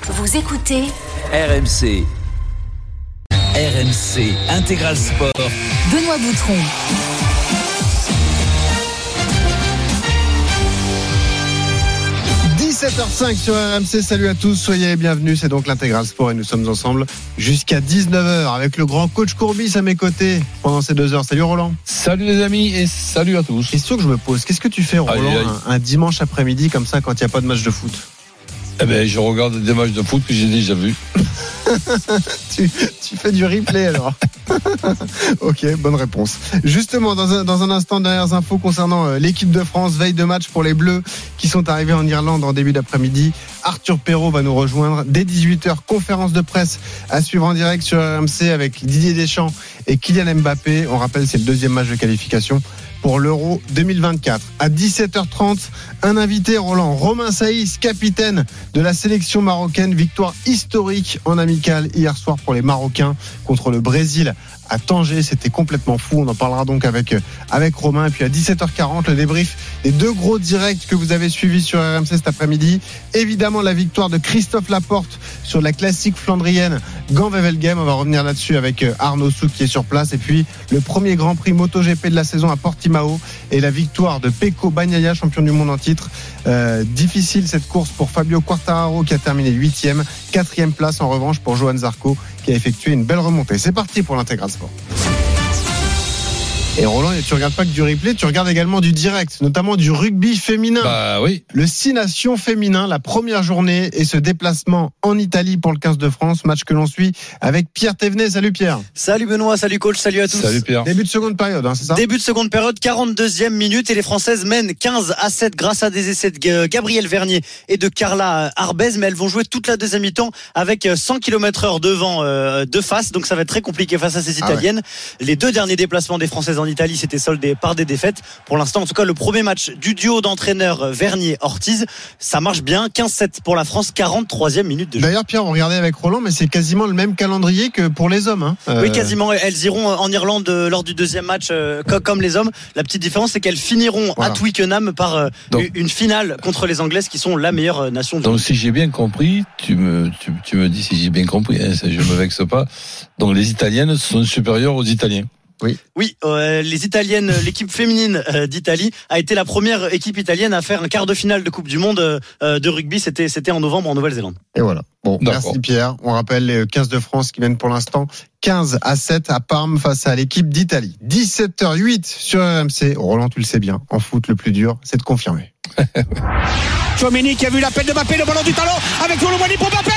Vous écoutez RMC. RMC Intégral Sport. Benoît Boutron. – 17h05 sur RMC, salut à tous, soyez les bienvenus, c'est donc l'Intégral Sport et nous sommes ensemble jusqu'à 19h avec le grand coach Courbis à mes côtés pendant ces 2 heures. Salut Roland. Salut les amis et salut à tous. Question que je me pose, qu'est-ce que tu fais Roland un dimanche après-midi comme ça quand il n'y a pas de match de foot? Eh ben, je regarde des matchs de foot que j'ai déjà vus. tu fais du replay alors. Ok, bonne réponse. Justement, dans un instant, dernières infos concernant l'équipe de France, veille de match pour les Bleus qui sont arrivés en Irlande en début d'après-midi. Arthur Perrault va nous rejoindre dès 18h. Conférence de presse à suivre en direct sur RMC avec Didier Deschamps et Kylian Mbappé. On rappelle, c'est le deuxième match de qualification pour l'Euro 2024. À 17h30, un invité, Romain Saïs, capitaine de la sélection marocaine. Victoire historique en amical hier soir pour les Marocains contre le Brésil à Tanger. C'était complètement fou. On en parlera donc avec Romain. Et puis à 17h40, le débrief des 2 gros directs que vous avez suivis sur RMC cet après-midi. Évidemment, la victoire de Christophe Laporte sur la classique flandrienne Gand-Wevelgem. On va revenir là-dessus avec Arnaud Souk qui est sur place. Et puis, le premier Grand Prix MotoGP de la saison à Portimao et la victoire de Pecco Bagnaia, champion du monde en titre. Difficile cette course pour Fabio Quartararo qui a terminé 8e. 4e place en revanche pour Johan Zarco qui a effectué une belle remontée. C'est parti pour l'Intégral Sport. Et Roland, tu regardes pas que du replay, tu regardes également du direct, notamment du rugby féminin. Bah oui. Le 6 Nations féminin, la première journée et ce déplacement en Italie pour le 15 de France, match que l'on suit avec Pierre Thévenet. Salut Pierre. Salut Benoît, salut coach, salut à tous. Salut Pierre. Début de seconde période, c'est ça ? Début de seconde période, 42e minute et les Françaises mènent 15-7 grâce à des essais de Gabriel Vernier et de Carla Arbez, mais elles vont jouer toute la deuxième mi-temps avec 100 km/h devant de face, donc ça va être très compliqué face à ces Italiennes. Ouais. Les 2 derniers déplacements des Françaises en Italie, c'était soldé par des défaites. Pour l'instant, en tout cas, le premier match du duo d'entraîneurs Vernier-Ortiz, ça marche bien. 15-7 pour la France, 43e minute de jeu. D'ailleurs, Pierre, on regardait avec Roland, mais c'est quasiment le même calendrier que pour les hommes. Oui, quasiment. Elles iront en Irlande lors du deuxième match comme les hommes. La petite différence, c'est qu'elles finiront à Twickenham par une finale contre les Anglaises qui sont la meilleure nation du monde. Donc, si j'ai bien compris, tu me dis si j'ai bien compris, je me vexe pas. Donc, les Italiennes sont supérieures aux Italiens. Oui, les Italiennes, l'équipe féminine d'Italie a été la première équipe italienne à faire un quart de finale de Coupe du Monde de rugby. C'était en novembre en Nouvelle-Zélande. Et voilà. Bon, d'accord. Merci Pierre. On rappelle les 15 de France qui mènent pour l'instant 15-7 à Parme face à l'équipe d'Italie. 17h08 sur RMC. Roland, tu le sais bien. En foot, le plus dur, c'est de confirmer. Tchouaméni qui a vu l'appel de Mbappé, le ballon du talon avec Colomboigny pour Mbappé.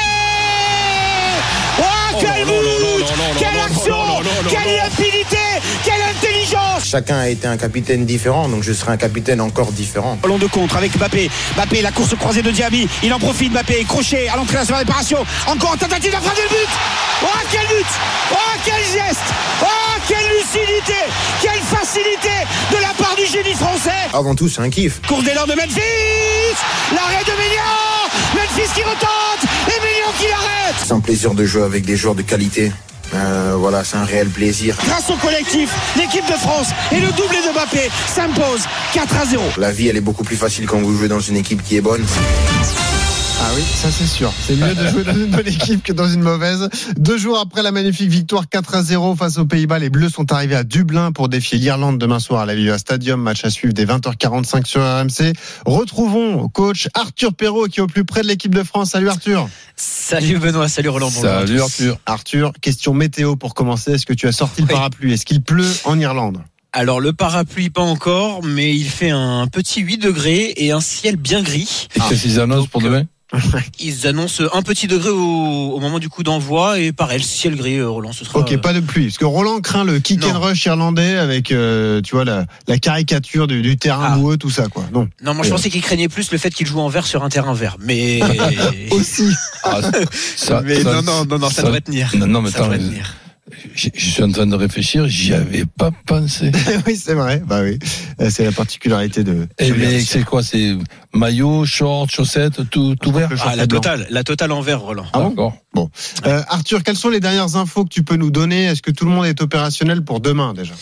Oh, quel but! Quelle action! Quelle rapidité! Quelle intelligence! Chacun a été un capitaine différent, donc je serai un capitaine encore différent. Ballon de contre avec Mbappé. Mbappé, la course croisée de Diaby. Il en profite, Mbappé, crochet à l'entrée de la réparation. Encore en tentative de frapper le but! Oh, quel but! Oh, quel geste! Oh, quelle lucidité! Quelle facilité de la part du génie français! Avant tout, c'est un kiff. Course d'élan de Memphis! L'arrêt de Maignan! Memphis qui retente! Et Maignan qui l'arrête! C'est un plaisir de jouer avec des joueurs de qualité. Voilà, c'est un réel plaisir. Grâce au collectif, l'équipe de France et le doublé de Mbappé s'impose 4-0. La vie, elle est beaucoup plus facile quand vous jouez dans une équipe qui est bonne. Ah oui, ça c'est sûr. C'est mieux de jouer dans une bonne équipe que dans une mauvaise. 2 jours après la magnifique victoire 4-0 face aux Pays-Bas, les Bleus sont arrivés à Dublin pour défier l'Irlande demain soir à l'Aviva Stadium. Match à suivre dès 20h45 sur RMC. Retrouvons coach Arthur Perrault qui est au plus près de l'équipe de France. Salut Arthur. Salut Benoît, salut Roland. Salut Arthur. Arthur, question météo pour commencer. Est-ce que tu as sorti le parapluie ? Est-ce qu'il pleut en Irlande ? Alors le parapluie pas encore, mais il fait un petit 8 degrés et un ciel bien gris. Et qu'est-ce qu'ils annoncent pour demain ? Ils annoncent un petit degré au moment du coup d'envoi et pareil, le ciel gris, Roland, ce sera... Ok, pas de pluie. Parce que Roland craint le kick and rush irlandais avec, tu vois, la caricature du terrain boueux, tout ça, quoi. Non, moi je pensais qu'il craignait plus le fait qu'il joue en vert sur un terrain vert. Mais... Aussi. Mais non, ça devrait tenir. Non, mais ça devrait tenir. Je suis en train de réfléchir, j'y avais pas pensé. Oui, c'est vrai. Bah oui, c'est la particularité de. Mais c'est quoi ? C'est maillot, short, chaussettes, tout vert. La totale en vert, Roland. Ah bon. Arthur, quelles sont les dernières infos que tu peux nous donner ? Est-ce que tout le monde est opérationnel pour demain déjà ?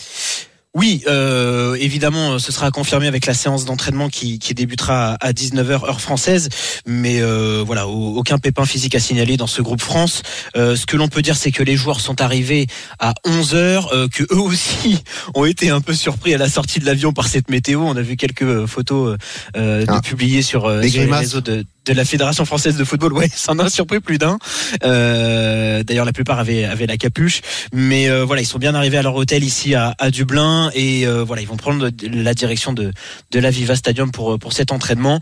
Oui, évidemment, ce sera confirmé avec la séance d'entraînement qui débutera à 19h heure française. Mais voilà, aucun pépin physique à signaler dans ce groupe France. Ce que l'on peut dire, c'est que les joueurs sont arrivés à 11h, que eux aussi ont été un peu surpris à la sortie de l'avion par cette météo. On a vu quelques photos publiées sur les réseaux de la Fédération française de football. Ouais, ça en a surpris plus d'un. D'ailleurs, la plupart avaient la capuche. Mais voilà, ils sont bien arrivés à leur hôtel ici à Dublin. Et voilà, ils vont prendre la direction de l'Aviva Stadium pour cet entraînement.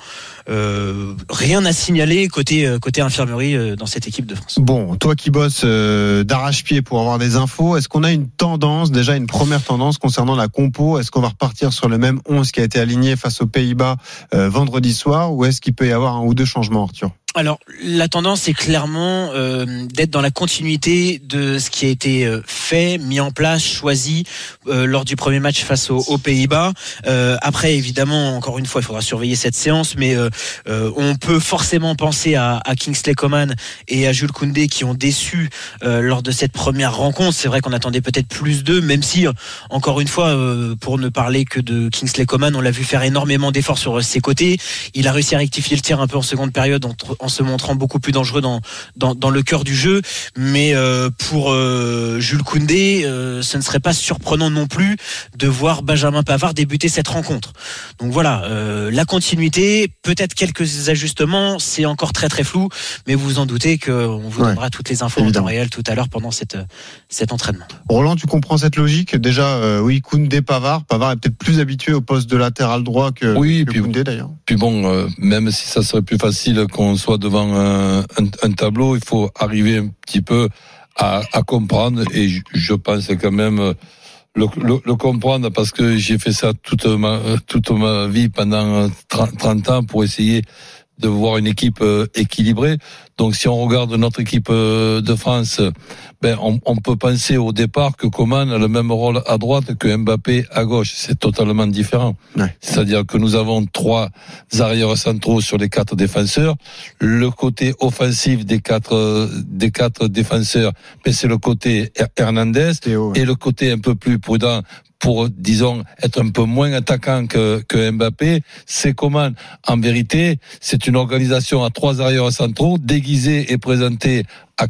Rien à signaler côté infirmerie dans cette équipe de France. Bon, toi qui bosses d'arrache-pied pour avoir des infos, est-ce qu'on a une tendance, déjà une première tendance concernant la compo? Est-ce qu'on va repartir sur le même 11 qui a été aligné face aux Pays-Bas vendredi soir, ou est-ce qu'il peut y avoir un ou deux changements, Arthur? Alors, la tendance est clairement d'être dans la continuité de ce qui a été fait, mis en place, choisi lors du premier match face aux Pays-Bas. Après, évidemment, encore une fois, il faudra surveiller cette séance, mais on peut forcément penser à Kingsley Coman et à Jules Koundé qui ont déçu lors de cette première rencontre. C'est vrai qu'on attendait peut-être plus d'eux, même si, encore une fois, pour ne parler que de Kingsley Coman, on l'a vu faire énormément d'efforts sur ses côtés. Il a réussi à rectifier le tir un peu en seconde période en se montrant beaucoup plus dangereux dans le cœur du jeu. Mais pour Jules Koundé, ce ne serait pas surprenant non plus de voir Benjamin Pavard débuter cette rencontre. Donc voilà, la continuité, peut-être quelques ajustements, c'est encore très très flou, mais vous vous en doutez qu'on vous donnera toutes les infos en temps réel tout à l'heure pendant cet entraînement. Roland, tu comprends cette logique? Déjà, oui, Koundé, Pavard est peut-être plus habitué au poste de latéral droit que Koundé d'ailleurs. Puis bon, même si ça serait plus facile qu'on soit devant un tableau, il faut arriver un petit peu à comprendre, et je pense quand même le comprendre, parce que j'ai fait ça toute ma vie pendant 30 ans pour essayer de voir une équipe équilibrée. Donc si on regarde notre équipe de France, on peut penser au départ que Coman a le même rôle à droite que Mbappé à gauche. C'est totalement différent. Ouais. C'est-à-dire que nous avons 3 arrières centraux sur les 4 défenseurs. Le côté offensif des quatre défenseurs, c'est le côté Hernandez, et le côté un peu plus prudent pour, disons, être un peu moins attaquant que Mbappé, c'est Coman. En vérité, c'est une organisation à 3 arrières centraux, déguisée et présentée à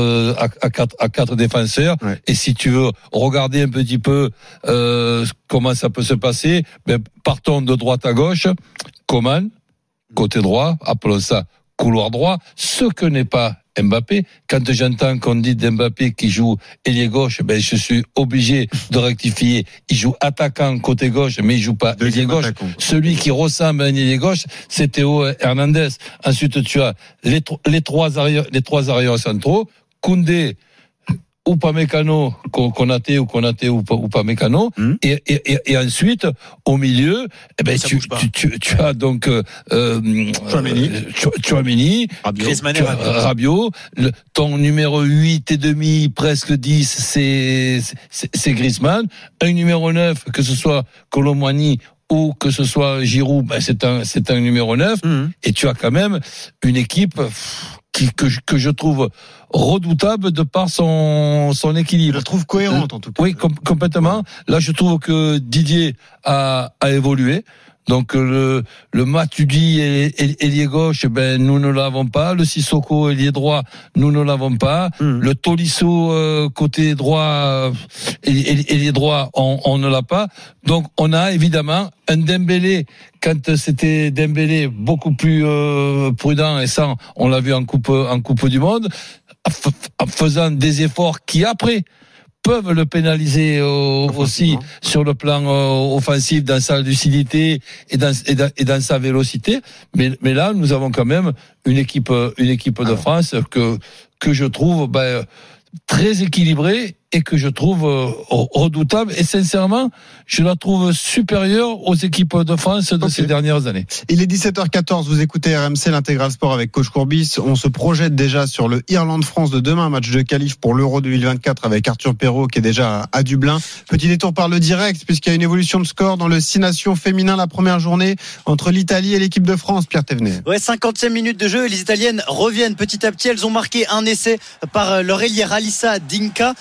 4 défenseurs. Ouais. Et si tu veux regarder un petit peu comment ça peut se passer, partons de droite à gauche. Coman, côté droit, appelons ça couloir droit, ce que n'est pas Mbappé. Quand j'entends qu'on dit d'Mbappé qui joue ailier gauche, je suis obligé de rectifier. Il joue attaquant côté gauche, mais il joue pas ailier gauche. Celui qui ressemble à un ailier gauche, c'est Théo Hernandez. Ensuite, tu as les trois arrières centraux, Koundé, Upamecano, Konaté ou Upamecano, et ensuite au milieu, tu as donc Tchouaméni, Rabiot, ton numéro 8 et demi, presque 10, c'est Griezmann, un numéro 9, que ce soit Colomboigny ou que ce soit Giroud, c'est un numéro 9, et tu as quand même une équipe que je trouve redoutable de par son équilibre. Je la trouve cohérente en tout cas. Oui, complètement. Là, je trouve que Didier a évolué. Donc le Matuidi ailier gauche, nous ne l'avons pas. Le Sissoko ailier droit, nous ne l'avons pas. Le Tolisso côté droit, ailier droit, on ne l'a pas. Donc on a évidemment un Dembélé, quand c'était Dembélé beaucoup plus prudent, et ça on l'a vu en coupe du monde, en faisant des efforts qui après peuvent le pénaliser aussi sur le plan offensif, dans sa lucidité et dans sa vélocité. Mais là, nous avons quand même une équipe de France que je trouve très équilibrée et que je trouve redoutable. Et sincèrement, je la trouve supérieure aux équipes de France de ces dernières années. Il est 17h14, vous écoutez RMC, l'Intégral Sport avec Coach Courbis. On se projette déjà sur le Irlande-France de demain, match de qualif pour l'Euro 2024 avec Arthur Perrault qui est déjà à Dublin. Petit détour par le direct, puisqu'il y a une évolution de score dans le 6 nations féminin, la première journée entre l'Italie et l'équipe de France. Pierre Thévenet. Ouais, 50e minute de jeu, les Italiennes reviennent petit à petit. Elles ont marqué un essai par leur ailière Alissa Dinka. Après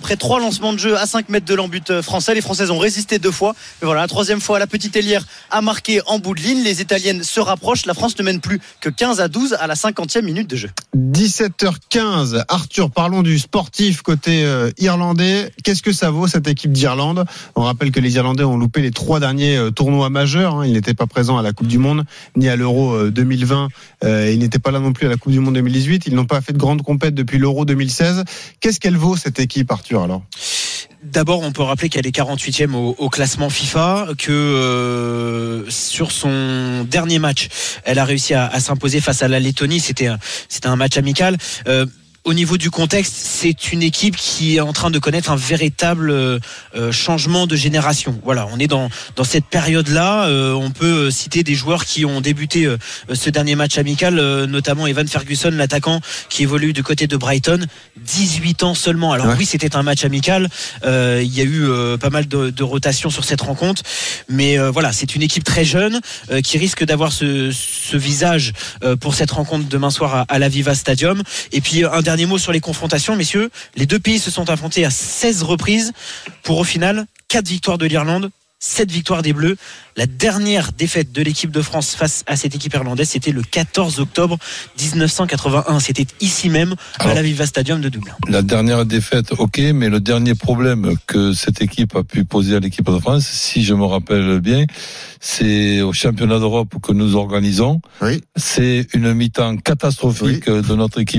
après 3 lancements de jeu à 5 mètres de l'embut français. Les Françaises ont résisté 2 fois. Mais voilà, la 3e fois, la petite ailière a marqué en bout de ligne. Les Italiennes se rapprochent. La France ne mène plus que 15-12 à la 50e minute de jeu. 17h15. Arthur, parlons du sportif côté irlandais. Qu'est-ce que ça vaut cette équipe d'Irlande ? On rappelle que les Irlandais ont loupé les 3 derniers tournois majeurs. Ils n'étaient pas présents à la Coupe du Monde ni à l'Euro 2020. Ils n'étaient pas là non plus à la Coupe du Monde 2018. Ils n'ont pas fait de grande compète depuis l'Euro 2016. Qu'est-ce qu'elle vaut cette équipe, Arthur, alors ? D'abord, on peut rappeler qu'elle est 48e au classement FIFA, que sur son dernier match, elle a réussi à s'imposer face à la Lettonie. C'était un match amical. Au niveau du contexte, c'est une équipe qui est en train de connaître un véritable changement de génération. Voilà, on est dans cette période-là. On peut citer des joueurs qui ont débuté ce dernier match amical, notamment Evan Ferguson, l'attaquant qui évolue du côté de Brighton, 18 ans seulement. Alors oui, c'était un match amical. Il y a eu pas mal de rotations sur cette rencontre, mais voilà, c'est une équipe très jeune qui risque d'avoir ce visage pour cette rencontre demain soir à l'Aviva Stadium. Et puis un dernier mot sur les confrontations, messieurs. Les 2 pays se sont affrontés à 16 reprises pour au final 4 victoires de l'Irlande, 7 victoires des Bleus. La dernière défaite de l'équipe de France face à cette équipe irlandaise, c'était le 14 octobre 1981. C'était ici même à l'Aviva Stadium de Dublin. La dernière défaite, ok, mais le dernier problème que cette équipe a pu poser à l'équipe de France, si je me rappelle bien, c'est au championnat d'Europe que nous organisons. Oui. C'est une mi-temps catastrophique de notre équipe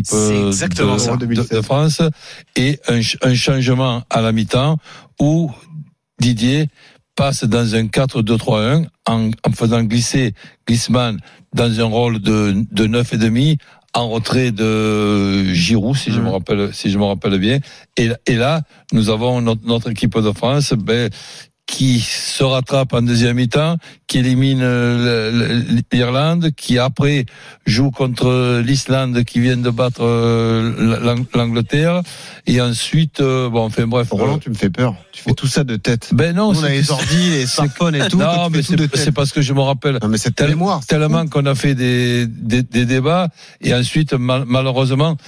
de France et un changement à la mi-temps où Didier passe dans un 4-2-3-1 en faisant glisser Griezmann dans un rôle de 9,5 en retrait de Giroud, si je me rappelle bien. Et là, nous avons notre équipe de France, qui se rattrape en deuxième mi-temps, qui élimine l'Irlande, qui après joue contre l'Islande qui vient de battre l'Angleterre, et ensuite Roland, tu me fais peur. Tu fais tout ça de tête. Non, on a les ordi, les smartphones et tout. Non, mais c'est parce que je me rappelle. Non, mais c'est ta mémoire. Tellement qu'on a fait des débats, et ensuite malheureusement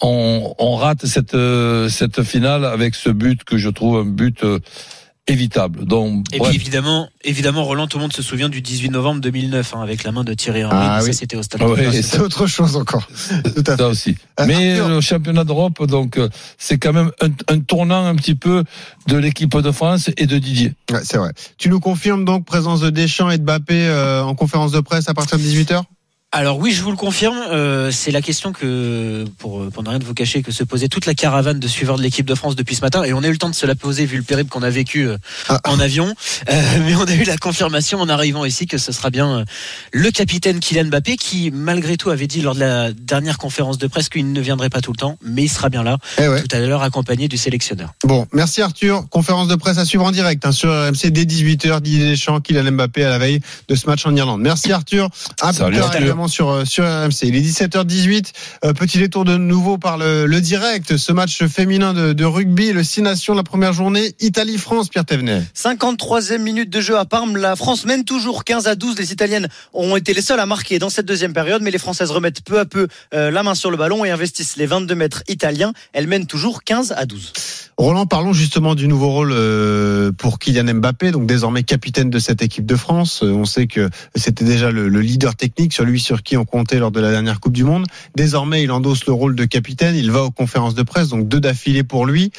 on rate cette finale avec ce but que je trouve un but évitable. Donc, et puis évidemment, Roland, tout le monde se souvient du 18 novembre 2009 avec la main de Thierry Henry. Ça, c'était au Stade. C'est autre chose encore. Tout à fait. Ça aussi. Mais le championnat d'Europe, donc, c'est quand même un tournant un petit peu de l'équipe de France et de Didier. Ouais, c'est vrai. Tu nous confirmes donc présence de Deschamps et de Mbappé en conférence de presse à partir de 18h ? Alors oui, je vous le confirme, c'est la question que, pour ne rien de vous cacher, que se posait toute la caravane de suiveurs de l'équipe de France depuis ce matin, et on a eu le temps de se la poser vu le périple qu'on a vécu en avion, mais on a eu la confirmation en arrivant ici que ce sera bien le capitaine Kylian Mbappé qui, malgré tout, avait dit lors de la dernière conférence de presse qu'il ne viendrait pas tout le temps, mais il sera bien là tout à l'heure accompagné du sélectionneur. Bon, merci Arthur. Conférence de presse à suivre en direct sur RMC dès 18h, Didier Deschamps, Kylian Mbappé à la veille de ce match en Irlande. Merci Arthur. Salut Arthur. Sur RMC. Il est 17h18. Petit détour de nouveau par le direct. Ce match féminin de rugby, le 6 Nations, la première journée, Italie-France, Pierre Thévenet. 53e minute de jeu à Parme. La France mène toujours 15-12. Les Italiennes ont été les seules à marquer dans cette deuxième période, mais les Françaises remettent peu à peu la main sur le ballon et investissent les 22 mètres italiens. Elles mènent toujours 15-12. Roland, parlons justement du nouveau rôle pour Kylian Mbappé, donc désormais capitaine de cette équipe de France. On sait que c'était déjà le leader technique, sur qui on comptait lors de la dernière Coupe du Monde. Désormais, il endosse le rôle de capitaine, il va aux conférences de presse, donc 2 d'affilée pour lui.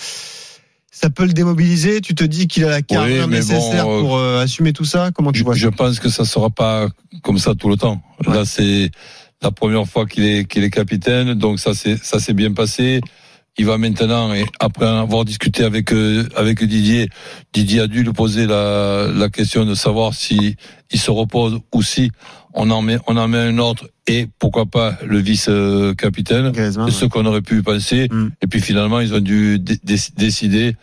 Ça peut le démobiliser. Tu te dis qu'il a la carrure nécessaire pour assumer tout ça. Comment tu vois ça ? Je pense que ça sera pas comme ça tout le temps. Ouais. Là, c'est la première fois qu'il est capitaine, donc ça s'est bien passé. Il va maintenant, et après avoir discuté avec Didier a dû lui poser la question de savoir si il se repose ou si on en met un autre, et pourquoi pas le vice-capitaine. C'est ce qu'on aurait pu penser. Et puis finalement, ils ont dû décider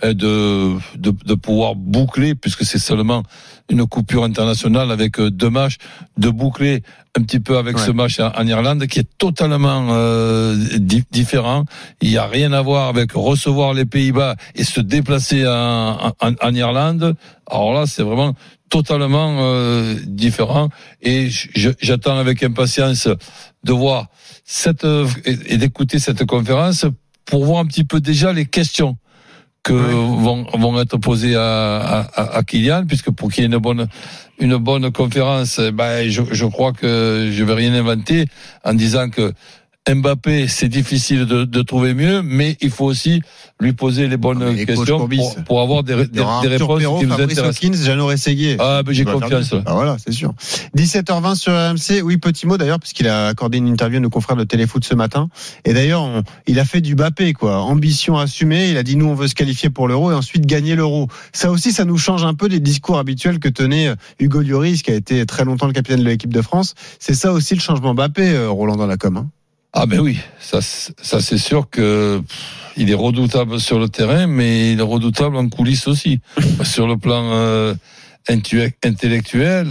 de pouvoir boucler, puisque c'est seulement une coupure internationale avec 2 matchs, de boucler un petit peu avec ce match en Irlande qui est totalement différent. Il n'y a rien à voir avec recevoir les Pays-Bas et se déplacer en Irlande. Alors là, c'est vraiment totalement différent, et j'attends avec impatience de voir et d'écouter cette conférence pour voir un petit peu déjà les questions vont être posées à Kylian, puisque pour qu'il y ait une bonne conférence, je crois que je vais rien inventer en disant que Mbappé, c'est difficile de trouver mieux, mais il faut aussi lui poser les bonnes questions pour avoir des réponses Perrault, qui nous Fabrice intéressent. Hawkins, Jeannot Rességuier. J'ai confiance. Voilà, c'est sûr. 17h20 sur RMC. Oui, petit mot d'ailleurs, puisqu'il a accordé une interview à nos confrères de Téléfoot ce matin. Et d'ailleurs, il a fait du Mbappé, quoi. Ambition assumée. Il a dit, nous, on veut se qualifier pour l'Euro et ensuite gagner l'Euro. Ça aussi, ça nous change un peu des discours habituels que tenait Hugo Lloris, qui a été très longtemps le capitaine de l'équipe de France. C'est ça aussi le changement Mbappé, Roland, dans la com, hein. Ah ben oui, ça c'est sûr que il est redoutable sur le terrain, mais il est redoutable en coulisses aussi. Sur le plan intellectuel,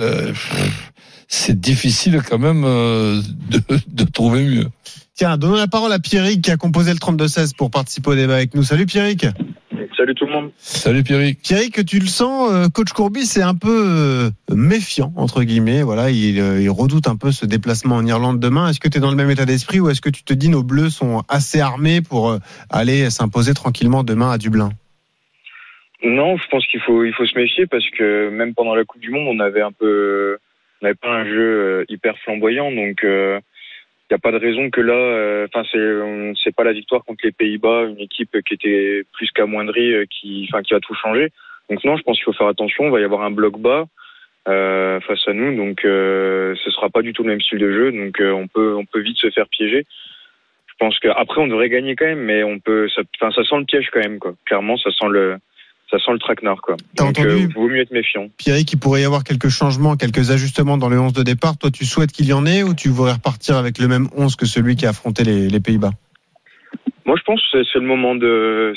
c'est difficile quand même de trouver mieux. Tiens, donnons la parole à Pierrick qui a composé le 32-16 pour participer au débat avec nous. Salut Pierrick. Salut tout le monde. Salut Pierrick. Pierrick, tu le sens, coach Courbis est un peu méfiant, entre guillemets. Voilà, il redoute un peu ce déplacement en Irlande demain. Est-ce que tu es dans le même état d'esprit ou est-ce que tu te dis nos Bleus sont assez armés pour aller s'imposer tranquillement demain à Dublin? Non, je pense qu'il faut se méfier parce que même pendant la Coupe du Monde, on n'avait pas un jeu hyper flamboyant, donc il n'y a pas de raison que là, c'est pas la victoire contre les Pays-Bas, une équipe qui était plus qu'amoindrie, qui va tout changer. Donc non, je pense qu'il faut faire attention. Il va y avoir un bloc bas face à nous, donc ce sera pas du tout le même style de jeu. Donc on peut vite se faire piéger. Je pense qu'après on devrait gagner quand même, mais ça sent le piège quand même, quoi. Clairement, ça sent le traquenard, quoi. T'as donc entendu, vaut mieux être méfiant. Pierrick, il pourrait y avoir quelques changements, quelques ajustements dans le 11 de départ. Toi, tu souhaites qu'il y en ait ou tu voudrais repartir avec le même 11 que celui qui a affronté les Pays-Bas? Moi, je pense que c'est le moment de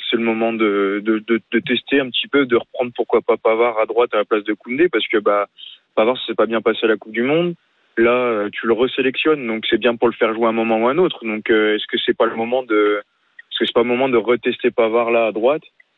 tester un petit peu, de reprendre pourquoi pas Pavard à droite à la place de Koundé, parce que Pavard s'est pas bien passé à la Coupe du Monde. Là, tu le resélectionnes, donc c'est bien pour le faire jouer un moment ou un autre. Donc, est-ce que c'est pas le moment de retester Pavard là à droite?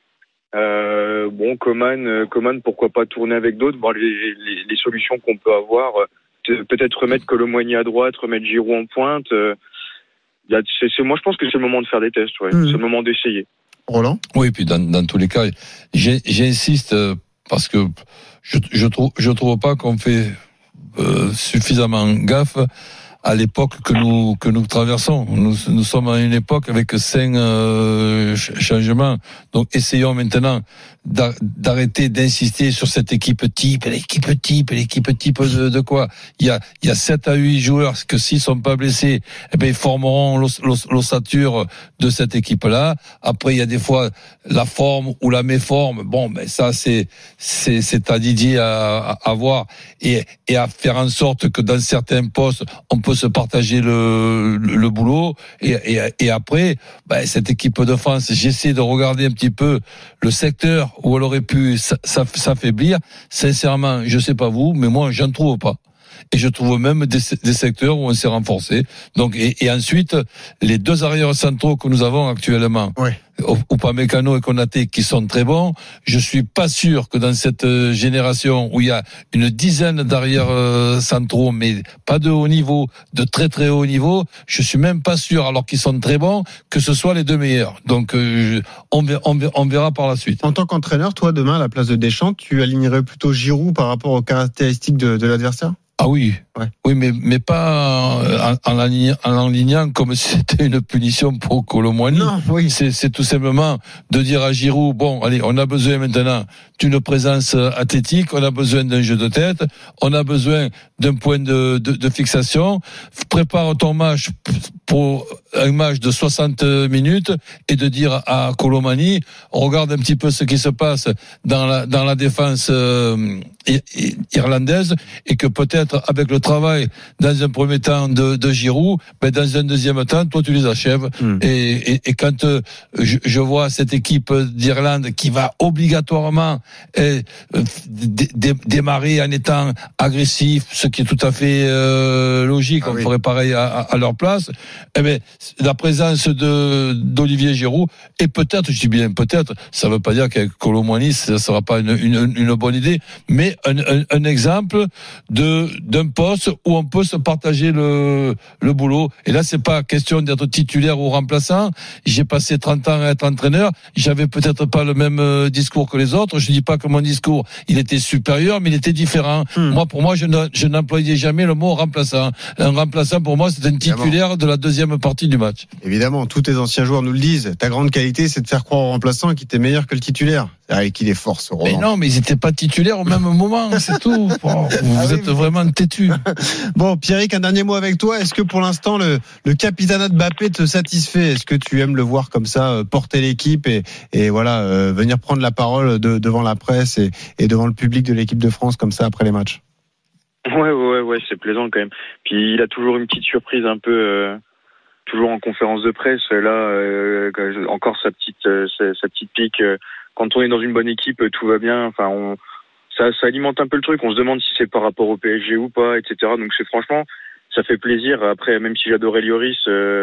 Coman, pourquoi pas tourner avec d'autres, voir les solutions qu'on peut avoir, peut-être remettre Colomboigny à droite, remettre Giroud en pointe. Moi, je pense que c'est le moment de faire des tests, ouais. C'est le moment d'essayer. Roland? Oui, puis dans tous les cas, j'insiste parce que je trouve pas qu'on fait suffisamment gaffe à l'époque que nous traversons. Nous sommes à une époque avec 5 changements. Donc essayons maintenant d'arrêter d'insister sur cette équipe type de quoi. Il y a 7 à 8 joueurs que s'ils sont pas blessés, ils formeront l'ossature de cette équipe-là. Après, il y a des fois la forme ou la méforme. Bon, ça c'est à Didier à voir et à faire en sorte que dans certains postes, on peut se partager le boulot et après cette équipe de France, j'essaie de regarder un petit peu le secteur où elle aurait pu s'affaiblir. Sincèrement, je sais pas vous, mais moi j'en trouve pas. Et je trouve même des secteurs où on s'est renforcé. Donc et ensuite les 2 arrières centraux que nous avons actuellement, Upamecano et Konaté, qui sont très bons. Je suis pas sûr que dans cette génération où il y a une dizaine d'arrières centraux, mais pas de haut niveau, de très très haut niveau, je suis même pas sûr, alors qu'ils sont très bons, que ce soit les 2 meilleurs. Donc on verra par la suite. En tant qu'entraîneur, toi, demain, à la place de Deschamps, tu alignerais plutôt Giroud par rapport aux caractéristiques de l'adversaire? Ah oui, oui, mais pas en l'alignant comme si c'était une punition pour Colomboigny. Non, oui. C'est tout simplement de dire à Giroud, bon, allez, on a besoin maintenant d'une présence athlétique, on a besoin d'un jeu de tête, on a besoin d'un point de fixation. Prépare ton match pour un match de 60 minutes et de dire à Colomboigny, on regarde un petit peu ce qui se passe dans la défense irlandaise et que peut-être avec le travail dans un premier temps de Giroud, dans un deuxième temps, toi tu les achèves. Et quand je vois cette équipe d'Irlande qui va obligatoirement démarrer en étant agressif, ce qui est tout à fait logique, on ferait pareil à leur place, la présence d'Olivier Giroud, et peut-être, je dis bien peut-être, ça veut pas dire qu'avec Colomboigny ça sera pas une bonne idée, mais un exemple d'un poste poste où on peut se partager le boulot. Et là, c'est pas question d'être titulaire ou remplaçant. J'ai passé 30 ans à être entraîneur. J'avais peut-être pas le même discours que les autres. Je dis pas que mon discours, il était supérieur, mais il était différent. Pour moi, je n'employais jamais le mot remplaçant. Un remplaçant, pour moi, c'est un titulaire de la deuxième partie du match. Évidemment, tous tes anciens joueurs nous le disent. Ta grande qualité, c'est de faire croire au remplaçant qu'il était meilleur que le titulaire. Avec qui les forces, Roland. Mais non, mais ils n'étaient pas titulaires au même moment, c'est tout. Vous êtes vraiment têtu. Bon, Pierrick, un dernier mot avec toi. Est-ce que pour l'instant, le capitanat de Mbappé te satisfait? Est-ce que tu aimes le voir comme ça, porter l'équipe et voilà, venir prendre la parole devant la presse et devant le public de l'équipe de France comme ça après les matchs? Ouais, c'est plaisant quand même. Puis il a toujours une petite surprise un peu, toujours en conférence de presse. Là, encore sa petite pique. Quand on est dans une bonne équipe, tout va bien. Enfin, ça alimente un peu le truc. On se demande si c'est par rapport au PSG ou pas, etc. Donc franchement, ça fait plaisir. Après, même si j'adorais Lloris,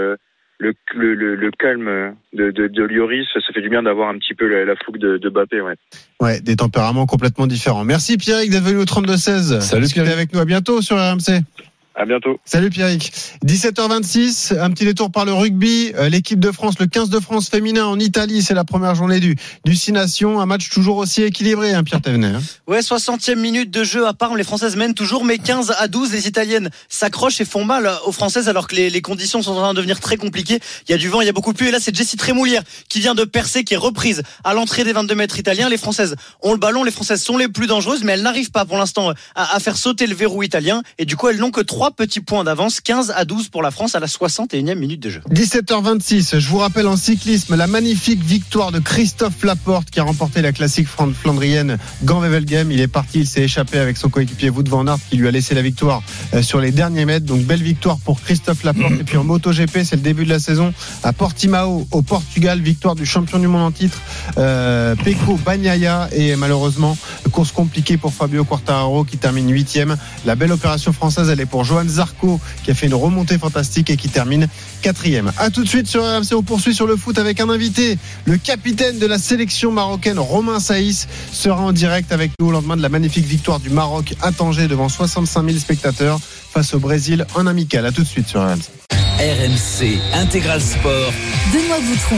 le calme de Lloris, ça fait du bien d'avoir un petit peu la fougue de Mbappé. Ouais, des tempéraments complètement différents. Merci Pierrick d'être venu au 32-16. Salut Pierrick. Avec nous, à bientôt sur RMC. À bientôt. Salut Pierrick. 17h26, un petit détour par le rugby. L'équipe de France, le 15 de France féminin en Italie, c'est la première journée du 6 Nations. Un match toujours aussi équilibré, Pierre Thévenet. Ouais, 60e minute de jeu à Parme. Les Françaises mènent toujours, mais 15-12. Les Italiennes s'accrochent et font mal aux Françaises alors que les conditions sont en train de devenir très compliquées. Il y a du vent, il y a beaucoup de pluie. Et là, c'est Jessie Trémoulière qui vient de percer, qui est reprise à l'entrée des 22 mètres italiens. Les Françaises ont le ballon. Les Françaises sont les plus dangereuses, mais elles n'arrivent pas pour l'instant à faire sauter le verrou italien. Et du coup, elles n'ont que 3 petits points d'avance. 15-12 pour la France à la 61e minute de jeu. 17h26, je vous rappelle en cyclisme la magnifique victoire de Christophe Laporte qui a remporté la classique flandrienne Gand-Wevelgem. Il est parti, il s'est échappé avec son coéquipier Wout van Aert qui lui a laissé la victoire sur les derniers mètres. Donc belle victoire pour Christophe Laporte. Et puis en MotoGP, c'est le début de la saison à Portimao au Portugal, victoire du champion du monde en titre Pecco Bagnaia. Et malheureusement, course compliquée pour Fabio Quartararo qui termine 8e. La belle opération française, elle est pour Johan Zarco qui a fait une remontée fantastique et qui termine 4e. À tout de suite sur RMC, on poursuit sur le foot avec un invité. Le capitaine de la sélection marocaine, Romain Saïs, sera en direct avec nous au lendemain de la magnifique victoire du Maroc à Tanger devant 65 000 spectateurs face au Brésil en amical. À tout de suite sur RMC. RMC Intégral Sport. Benoît Boutron.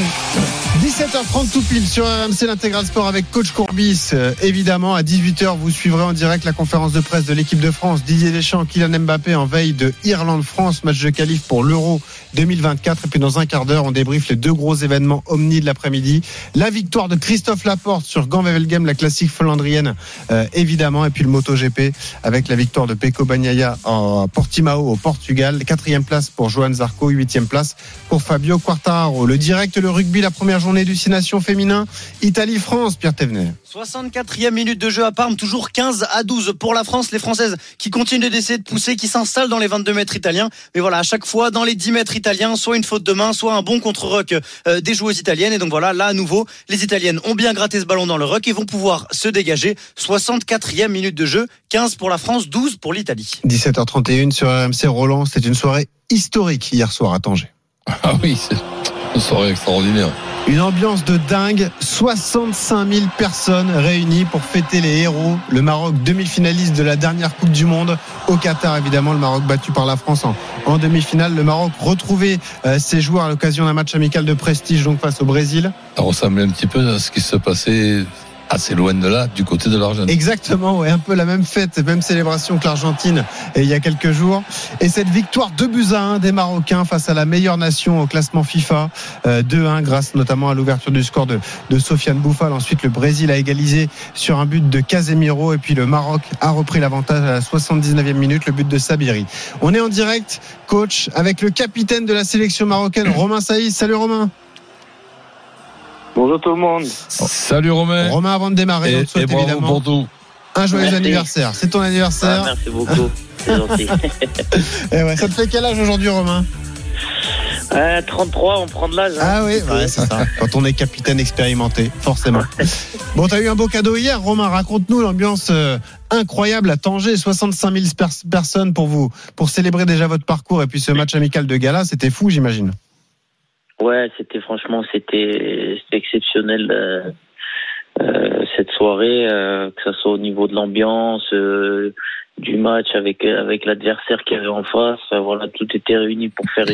17h30 tout pile sur RMC l'Intégral Sport avec Coach Courbis. Évidemment, à 18h, vous suivrez en direct la conférence de presse de l'équipe de France. Didier Deschamps, Kylian Mbappé en veille de Irlande-France, match de qualif pour l'Euro 2024. Et puis dans un quart d'heure, on débriefe les 2 gros événements omni de l'après-midi. La victoire de Christophe Laporte sur Gand-Wevelgem, la classique flandrienne, évidemment. Et puis le MotoGP avec la victoire de Pecco Bagnaia en Portimao au Portugal. 4e place pour Johan Zarco, 8e place pour Fabio Quartararo. Le direct, le rugby, la première journée du 6 Nations féminin. Italie-France, Pierre Thévenet. 64e minute de jeu à Parme, toujours 15-12 pour la France. Les Françaises qui continuent d'essayer de pousser, qui s'installent dans les 22 mètres italiens. Mais voilà, à chaque fois, dans les 10 mètres italiens, soit une faute de main, soit un bon contre-ruck des joueuses italiennes. Et donc voilà, là à nouveau, les Italiennes ont bien gratté ce ballon dans le ruck et vont pouvoir se dégager. 64e minute de jeu, 15 pour la France, 12 pour l'Italie. 17h31 sur RMC. Roland, c'était une soirée historique hier soir à Tanger. Ah oui, c'est une soirée extraordinaire. Une ambiance de dingue, 65 000 personnes réunies pour fêter les héros. Le Maroc, demi-finaliste de la dernière Coupe du Monde au Qatar, évidemment. Le Maroc battu par la France en demi-finale. Le Maroc retrouvait ses joueurs à l'occasion d'un match amical de prestige donc face au Brésil. Ça ressemblait un petit peu à ce qui se passait assez loin de là, du côté de l'Argentine. Exactement, ouais, un peu la même fête, même célébration que l'Argentine il y a quelques jours. Et cette victoire 2-1 des Marocains face à la meilleure nation au classement FIFA, 2-1 grâce notamment à l'ouverture du score de Sofiane Bouffal. Ensuite, le Brésil a égalisé sur un but de Casemiro et puis le Maroc a repris l'avantage à la 79e minute, le but de Sabiri. On est en direct, coach, avec le capitaine de la sélection marocaine, Romain Saïs. Salut Romain. Bonjour tout le monde. Salut Romain. Romain, avant de démarrer, on te souhaite bravo évidemment pour tout. un joyeux anniversaire. C'est ton anniversaire. Merci beaucoup. C'est gentil. Et ouais, ça te fait quel âge aujourd'hui, Romain? 33, on prend de l'âge. Ah oui, ouais, c'est ça. Quand on est capitaine expérimenté, forcément. Bon, t'as eu un beau cadeau hier, Romain. Raconte-nous l'ambiance incroyable à Tanger. 65 000 personnes pour célébrer déjà votre parcours et puis ce match amical de gala. C'était fou, j'imagine. Ouais, c'était exceptionnel cette soirée, que ça soit au niveau de l'ambiance, du match avec l'adversaire qu'il y avait en face. Voilà, tout était réuni pour faire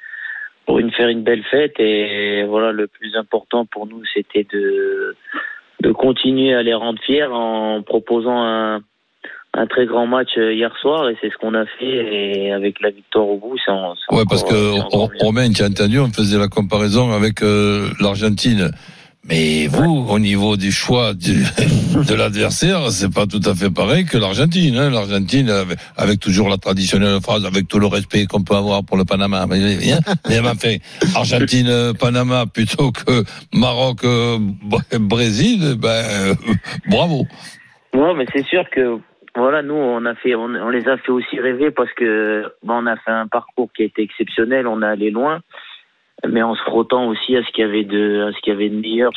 une belle fête. Et voilà, le plus important pour nous, c'était de continuer à les rendre fiers en proposant un très grand match hier soir, et c'est ce qu'on a fait, et avec la victoire au bout, ouais, parce que Romain, tu as entendu, on faisait la comparaison avec l'Argentine. Mais vous, au niveau du choix de l'adversaire, c'est pas tout à fait pareil que l'Argentine. Hein. L'Argentine, avec toujours la traditionnelle phrase, avec tout le respect qu'on peut avoir pour le Panama. Mais enfin, Argentine, Panama plutôt que Maroc, Brésil, bravo. Ouais, mais c'est sûr que voilà, nous on les a fait aussi rêver, parce que on a fait un parcours qui a été exceptionnel, on est allé loin, mais en se frottant aussi à ce qu'il y avait de meilleur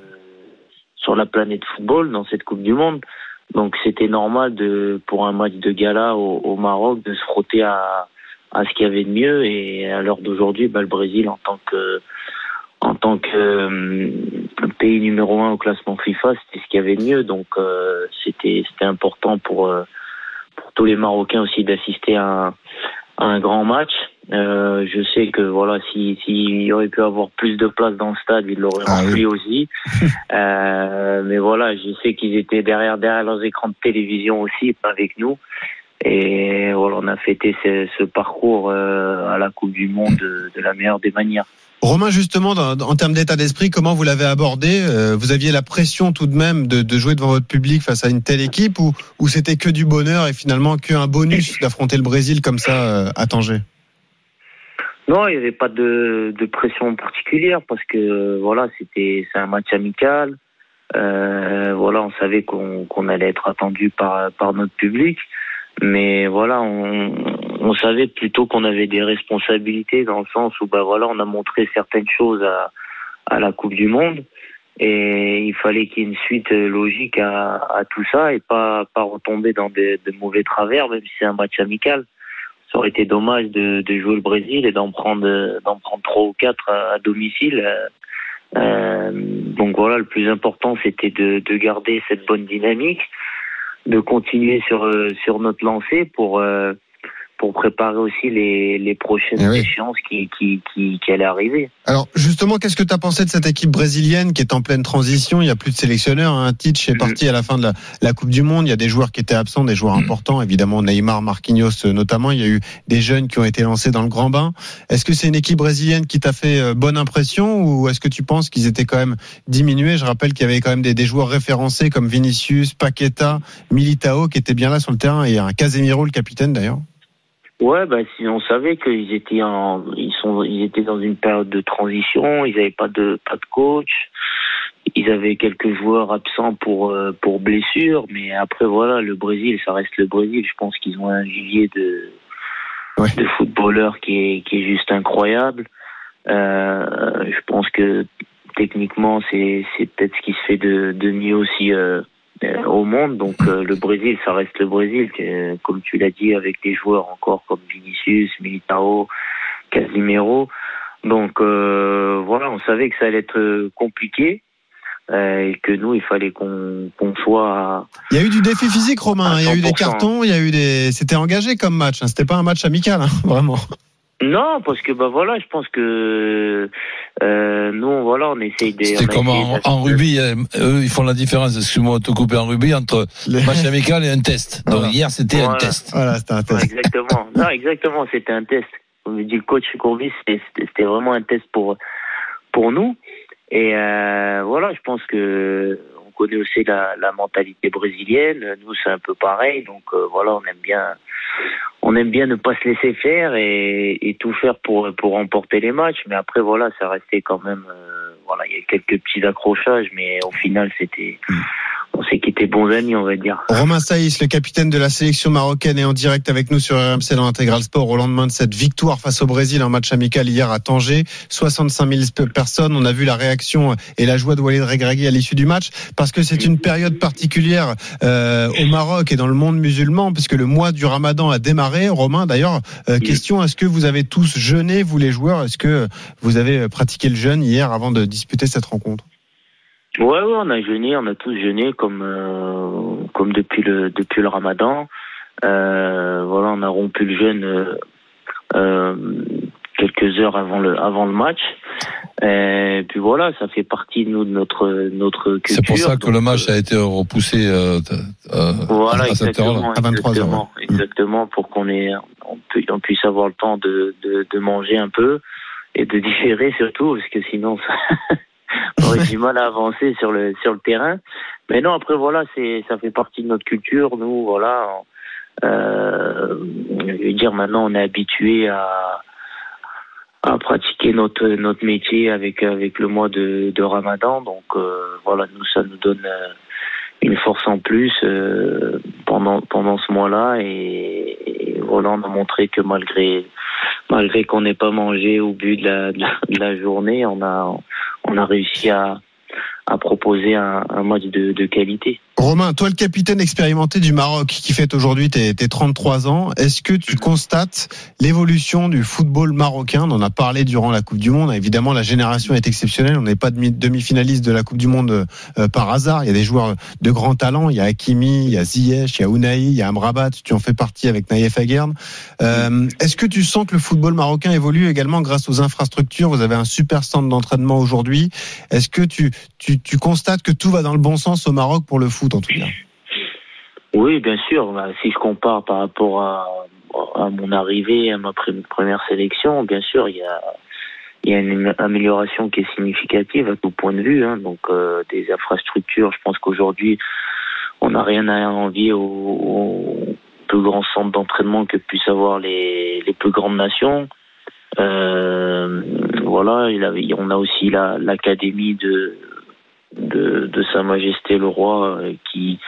sur la planète football dans cette Coupe du Monde. Donc c'était normal pour un match de gala au Maroc de se frotter à ce qu'il y avait de mieux, et à l'heure d'aujourd'hui, le Brésil en tant que pays numéro 1 au classement FIFA, c'était ce qu'il y avait de mieux. Donc c'était important pour tous les Marocains aussi d'assister à un grand match. Je sais que voilà, s'il y aurait pu avoir plus de place dans le stade, ils l'auraient rempli aussi. Mais voilà, je sais qu'ils étaient derrière leurs écrans de télévision aussi, pas avec nous. Et voilà, on a fêté ce parcours à la Coupe du Monde de la meilleure des manières. Romain, justement, en termes d'état d'esprit, comment vous l'avez abordé ? Vous aviez la pression tout de même de jouer devant votre public face à une telle équipe, ou c'était que du bonheur et finalement qu'un bonus d'affronter le Brésil comme ça à Tanger ? Non, il n'y avait pas de pression particulière, parce que voilà, c'est un match amical. Voilà, on savait qu'on allait être attendu par notre public. Mais voilà, on savait plutôt qu'on avait des responsabilités, dans le sens où voilà, on a montré certaines choses à la Coupe du Monde, et il fallait qu'il y ait une suite logique à tout ça, et pas retomber dans de mauvais travers, même si c'est un match amical. Ça aurait été dommage de jouer le Brésil et d'en prendre 3 ou 4 à domicile. Donc voilà, le plus important, c'était de garder cette bonne dynamique, de continuer sur notre lancée pour préparer aussi les prochaines échéances qui allaient arriver. Alors justement, qu'est-ce que tu as pensé de cette équipe brésilienne qui est en pleine transition ? Il n'y a plus de sélectionneur, hein. Tite est parti à la fin de la Coupe du Monde. Il y a des joueurs qui étaient absents, des joueurs importants, évidemment Neymar, Marquinhos notamment. Il y a eu des jeunes qui ont été lancés dans le grand bain. Est-ce que c'est une équipe brésilienne qui t'a fait bonne impression, ou est-ce que tu penses qu'ils étaient quand même diminués ? Je rappelle qu'il y avait quand même des joueurs référencés comme Vinicius, Paqueta, Militao qui étaient bien là sur le terrain, et un Casemiro, le capitaine d'ailleurs. Ouais, si on savait qu'ils étaient ils étaient dans une période de transition, ils n'avaient pas de coach, ils avaient quelques joueurs absents pour blessure, mais après voilà, le Brésil, ça reste le Brésil. Je pense qu'ils ont un vivier de footballeurs qui est juste incroyable. Je pense que techniquement, c'est peut-être ce qui se fait de mieux aussi au monde. Donc le Brésil, ça reste le Brésil, comme tu l'as dit, avec des joueurs encore comme Vinicius, Militao, Casemiro. Donc voilà, on savait que ça allait être compliqué, et que nous, il fallait qu'on soit il y a eu du défi physique, Romain. Il y a eu des cartons, c'était engagé comme match, hein. C'était pas un match amical, hein, vraiment. Non, parce que voilà, je pense que nous, voilà, on essaye de. C'est comme en rugby, eux, ils font la différence. Excuse-moi de te couper, en rugby, entre match amical et un test. Donc hier, c'était un test. Voilà, c'était un test. Ouais, exactement. Non, exactement, c'était un test. Comme me dit le coach Courbis, c'était vraiment un test pour nous. Et voilà, je pense que on connaît aussi la mentalité brésilienne. Nous, c'est un peu pareil. Donc voilà, on aime bien ne pas se laisser faire et tout faire pour remporter les matchs. Mais après, voilà, ça restait quand même. Voilà, il y a quelques petits accrochages, mais au final, on s'est quittés bons amis, on va dire. Romain Saïs, le capitaine de la sélection marocaine, est en direct avec nous sur RMC dans l'Intégral Sport au lendemain de cette victoire face au Brésil en match amical hier à Tanger. 65 000 personnes. On a vu la réaction et la joie de Walid Regragui à l'issue du match, parce que c'est une période particulière au Maroc et dans le monde musulman, puisque le mois du Ramadan a démarré. Romain, d'ailleurs, question, est-ce que vous avez tous jeûné, vous les joueurs ? Est-ce que vous avez pratiqué le jeûne hier avant de disputer cette rencontre ? Ouais, on a jeûné, on a tous jeûné comme depuis le Ramadan. Voilà, on a rompu le jeûne quelques heures avant le match. Et puis voilà, ça fait partie de notre culture. C'est pour ça que le match a été repoussé voilà, à cette heure-là, à 23h. Exactement, pour qu'on puisse avoir le temps de manger un peu et de digérer surtout, parce que sinon on aurait du mal à avancer sur le terrain. Mais non, après voilà, ça fait partie de notre culture. Nous, voilà, je veux dire, maintenant on est habitué à pratiquer notre métier avec le mois de Ramadan. Donc voilà, ça nous donne une force en plus pendant ce mois-là, et voilà, on a montré que malgré qu'on n'ait pas mangé au but de la journée, on a réussi à proposer un match de qualité. Romain, toi le capitaine expérimenté du Maroc qui fête aujourd'hui tes 33 ans, est-ce que tu constates l'évolution du football marocain? On en a parlé durant la Coupe du Monde. Évidemment, la génération est exceptionnelle. On n'est pas demi-finaliste de la Coupe du Monde par hasard. Il y a des joueurs de grand talent. Il y a Hakimi, il y a Ziyech, il y a Ounahi, il y a Amrabat. Tu en fais partie avec Naïef Aguerd. Est-ce que tu sens que le football marocain évolue également grâce aux infrastructures? Vous avez un super centre d'entraînement aujourd'hui. Est-ce que tu constates que tout va dans le bon sens au Maroc pour le foot, en tout cas? Oui, bien sûr. Si je compare par rapport à mon arrivée, à ma première sélection, bien sûr, il y a une amélioration qui est significative à tout point de vue. Donc, des infrastructures, je pense qu'aujourd'hui, on n'a rien à envier au plus grand centre d'entraînement que puissent avoir les plus grandes nations. Voilà, on a aussi l'académie de Sa Majesté le Roi qui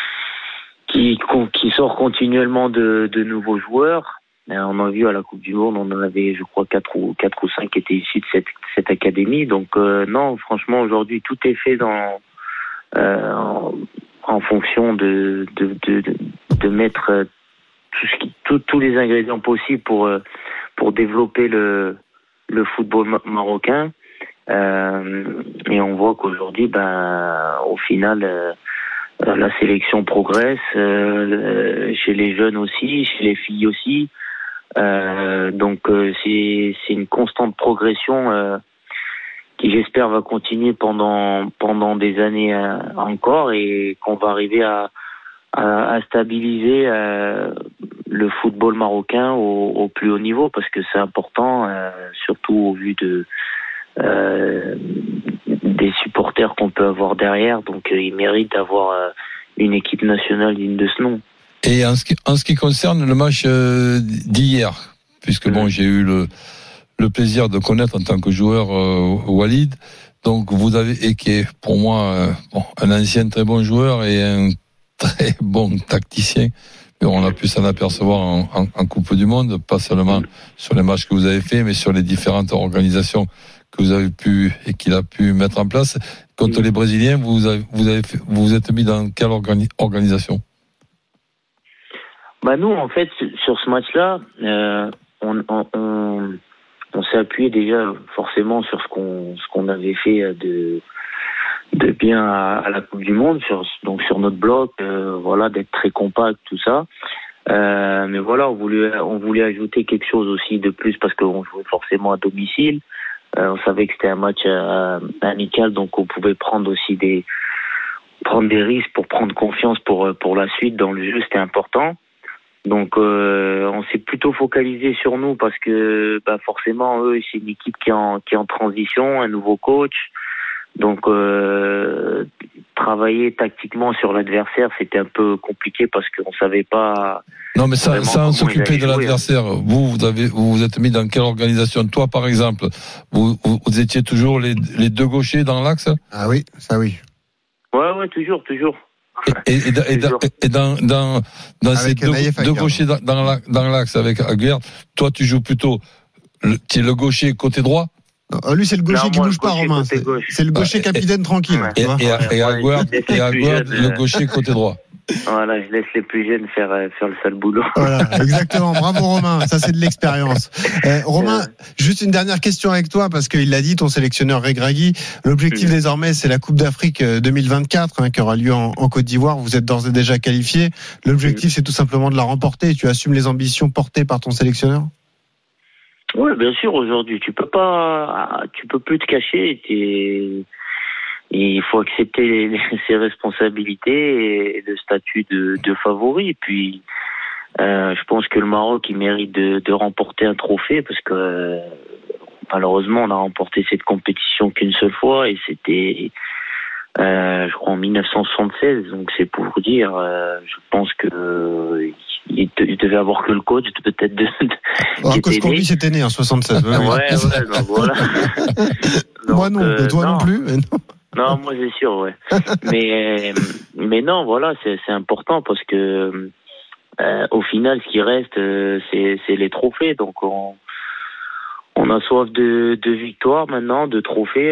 sort continuellement de nouveaux joueurs. On a vu à la Coupe du Monde, on en avait, je crois, 4 ou 5 qui étaient issus de cette académie. Donc non, franchement, aujourd'hui, tout est fait en fonction de mettre tous les ingrédients possibles pour développer le football marocain. Et on voit qu'aujourd'hui, au final, la sélection progresse, chez les jeunes aussi, chez les filles aussi. Donc c'est une constante progression qui, j'espère, va continuer pendant des années encore, et qu'on va arriver à stabiliser le football marocain au plus haut niveau, parce que c'est important, surtout au vu des supporters qu'on peut avoir derrière. Donc ils méritent d'avoir une équipe nationale digne de ce nom. Et en ce qui concerne le match d'hier, puisque j'ai eu le plaisir de connaître en tant que joueur Walid, donc vous avez, et qui est pour moi un ancien très bon joueur et un très bon tacticien, mais on a pu s'en apercevoir en Coupe du Monde, pas seulement sur les matchs que vous avez fait, mais sur les différentes organisations que vous avez pu et qu'il a pu mettre en place. Contre les Brésiliens, vous vous êtes mis dans quelle organisation? Nous, en fait, sur ce match-là, on s'est appuyé déjà forcément sur ce qu'on avait fait de bien à la Coupe du Monde, donc sur notre bloc, voilà, d'être très compact, tout ça. Mais voilà, on voulait ajouter quelque chose aussi de plus, parce qu'on jouait forcément à domicile. On savait que c'était un match amical, donc on pouvait prendre aussi des risques pour prendre confiance pour la suite dans le jeu. C'était important. Donc on s'est plutôt focalisé sur nous, parce que forcément eux, c'est une équipe qui est en transition, un nouveau coach. Donc travailler tactiquement sur l'adversaire, c'était un peu compliqué, parce qu'on savait pas. Non, mais sans s'occuper de l'adversaire, vous vous êtes mis dans quelle organisation? Toi, par exemple, vous étiez toujours les deux gauchers dans l'axe? Ah oui, ça oui. Ouais, toujours. Et dans ces deux gauchers dans l'axe avec Aguerd, toi tu joues plutôt tu es le gaucher côté droit? Non, lui c'est le gaucher qui bouge pas, Romain. C'est le gaucher capitaine tranquille. Et Aguerd le gaucher côté droit. Voilà, je laisse les plus jeunes faire le sale boulot. Voilà, exactement. Bravo Romain, ça c'est de l'expérience. Romain, juste une dernière question avec toi, parce qu'il l'a dit, ton sélectionneur Regragui, l'objectif désormais c'est la Coupe d'Afrique 2024 qui aura lieu en Côte d'Ivoire. Vous êtes d'ores et déjà qualifié. L'objectif c'est tout simplement de la remporter. Tu assumes les ambitions portées par ton sélectionneur ? Oui, bien sûr, aujourd'hui, tu peux plus te cacher. Il faut accepter ses responsabilités et le statut de favori. Et puis, je pense que le Maroc, il mérite de remporter un trophée parce que malheureusement, on a remporté cette compétition qu'une seule fois et c'était, je crois, en 1976. Donc, c'est pour dire, je pense que il devait avoir que le coach, peut-être coach Courbis c'était né en 76. Ouais, donc voilà. Donc, moi non, toi non plus. Non, moi c'est sûr, ouais. mais non, voilà, c'est important parce que au final, ce qui reste, c'est les trophées. Donc on a soif de victoire maintenant, de trophées.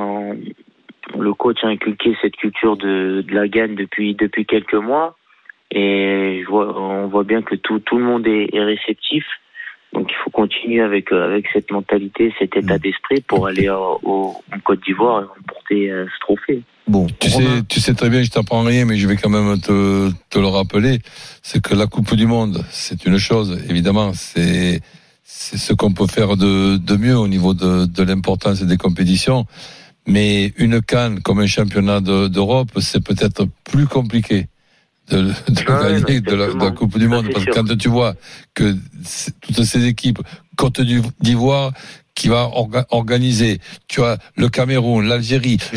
Le coach a inculqué cette culture de la gagne depuis quelques mois, et on voit bien que tout le monde est réceptif. Donc il faut continuer avec cette mentalité, cet état d'esprit pour aller en Côte d'Ivoire et remporter ce trophée. Bon, tu sais très bien, je t'apprends rien, mais je vais quand même te le rappeler, c'est que la Coupe du Monde, c'est une chose, évidemment, c'est ce qu'on peut faire de mieux au niveau de l'importance des compétitions, mais une CAN comme un championnat d'Europe, c'est peut-être plus compliqué de gagner de la Coupe du Monde, parce que quand tu vois que toutes ces équipes, Côte d'Ivoire qui va organiser, tu as le Cameroun, l'Algérie, le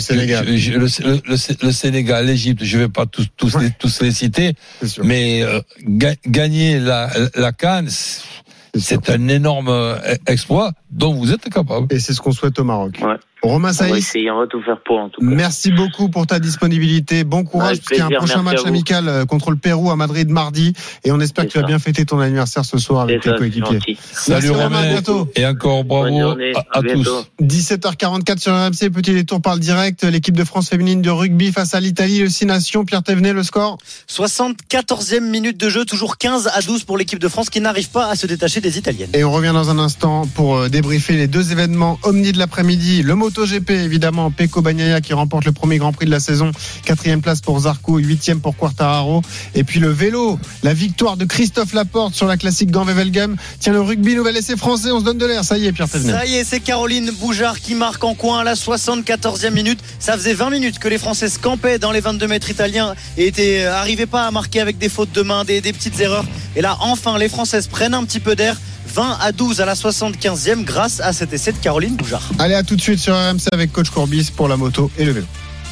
Sénégal, l'Égypte, je vais pas tous les citer, mais gagner la CAN, c'est un énorme exploit dont vous êtes capable. Et c'est ce qu'on souhaite au Maroc. Ouais. Romain Saïs, on va tout faire pour, en tout cas. Merci beaucoup pour ta disponibilité. Bon courage, parce qu'il y a un prochain match amical contre le Pérou à Madrid mardi. Et on espère que tu vas bien fêter ton anniversaire ce soir avec tes coéquipiers. Salut Romain, à bientôt. Et encore bravo à tous. 17h44 sur RMC, petit détour par le direct. L'équipe de France féminine de rugby face à l'Italie, le 6 Nations. Pierre Thévenet, le score 74e minute de jeu, toujours 15-12 pour l'équipe de France qui n'arrive pas à se détacher des Italiennes. Et on revient dans un instant pour débriefer les deux événements omni de l'après-midi. Le MotoGP, évidemment, Pecco Bagnaia qui remporte le premier Grand Prix de la saison, 4e place pour Zarco, 8e pour Quartararo. Et puis le vélo, la victoire de Christophe Laporte sur la classique Gand-Wevelgem. Tiens, le rugby, nouvel essai français, on se donne de l'air. Ça y est, Pierre Thévenet. Ça y est, c'est Caroline Boujard qui marque en coin à la 74e minute. Ça faisait 20 minutes que les Françaises campaient dans les 22 mètres italiens et n'arrivaient pas à marquer avec des fautes de main, des petites erreurs. Et là, enfin, les Françaises prennent un petit peu d'air. 20-12 à la 75e grâce à cet essai de Caroline Boujard. Allez, à tout de suite sur RMC avec coach Courbis pour la moto et le vélo.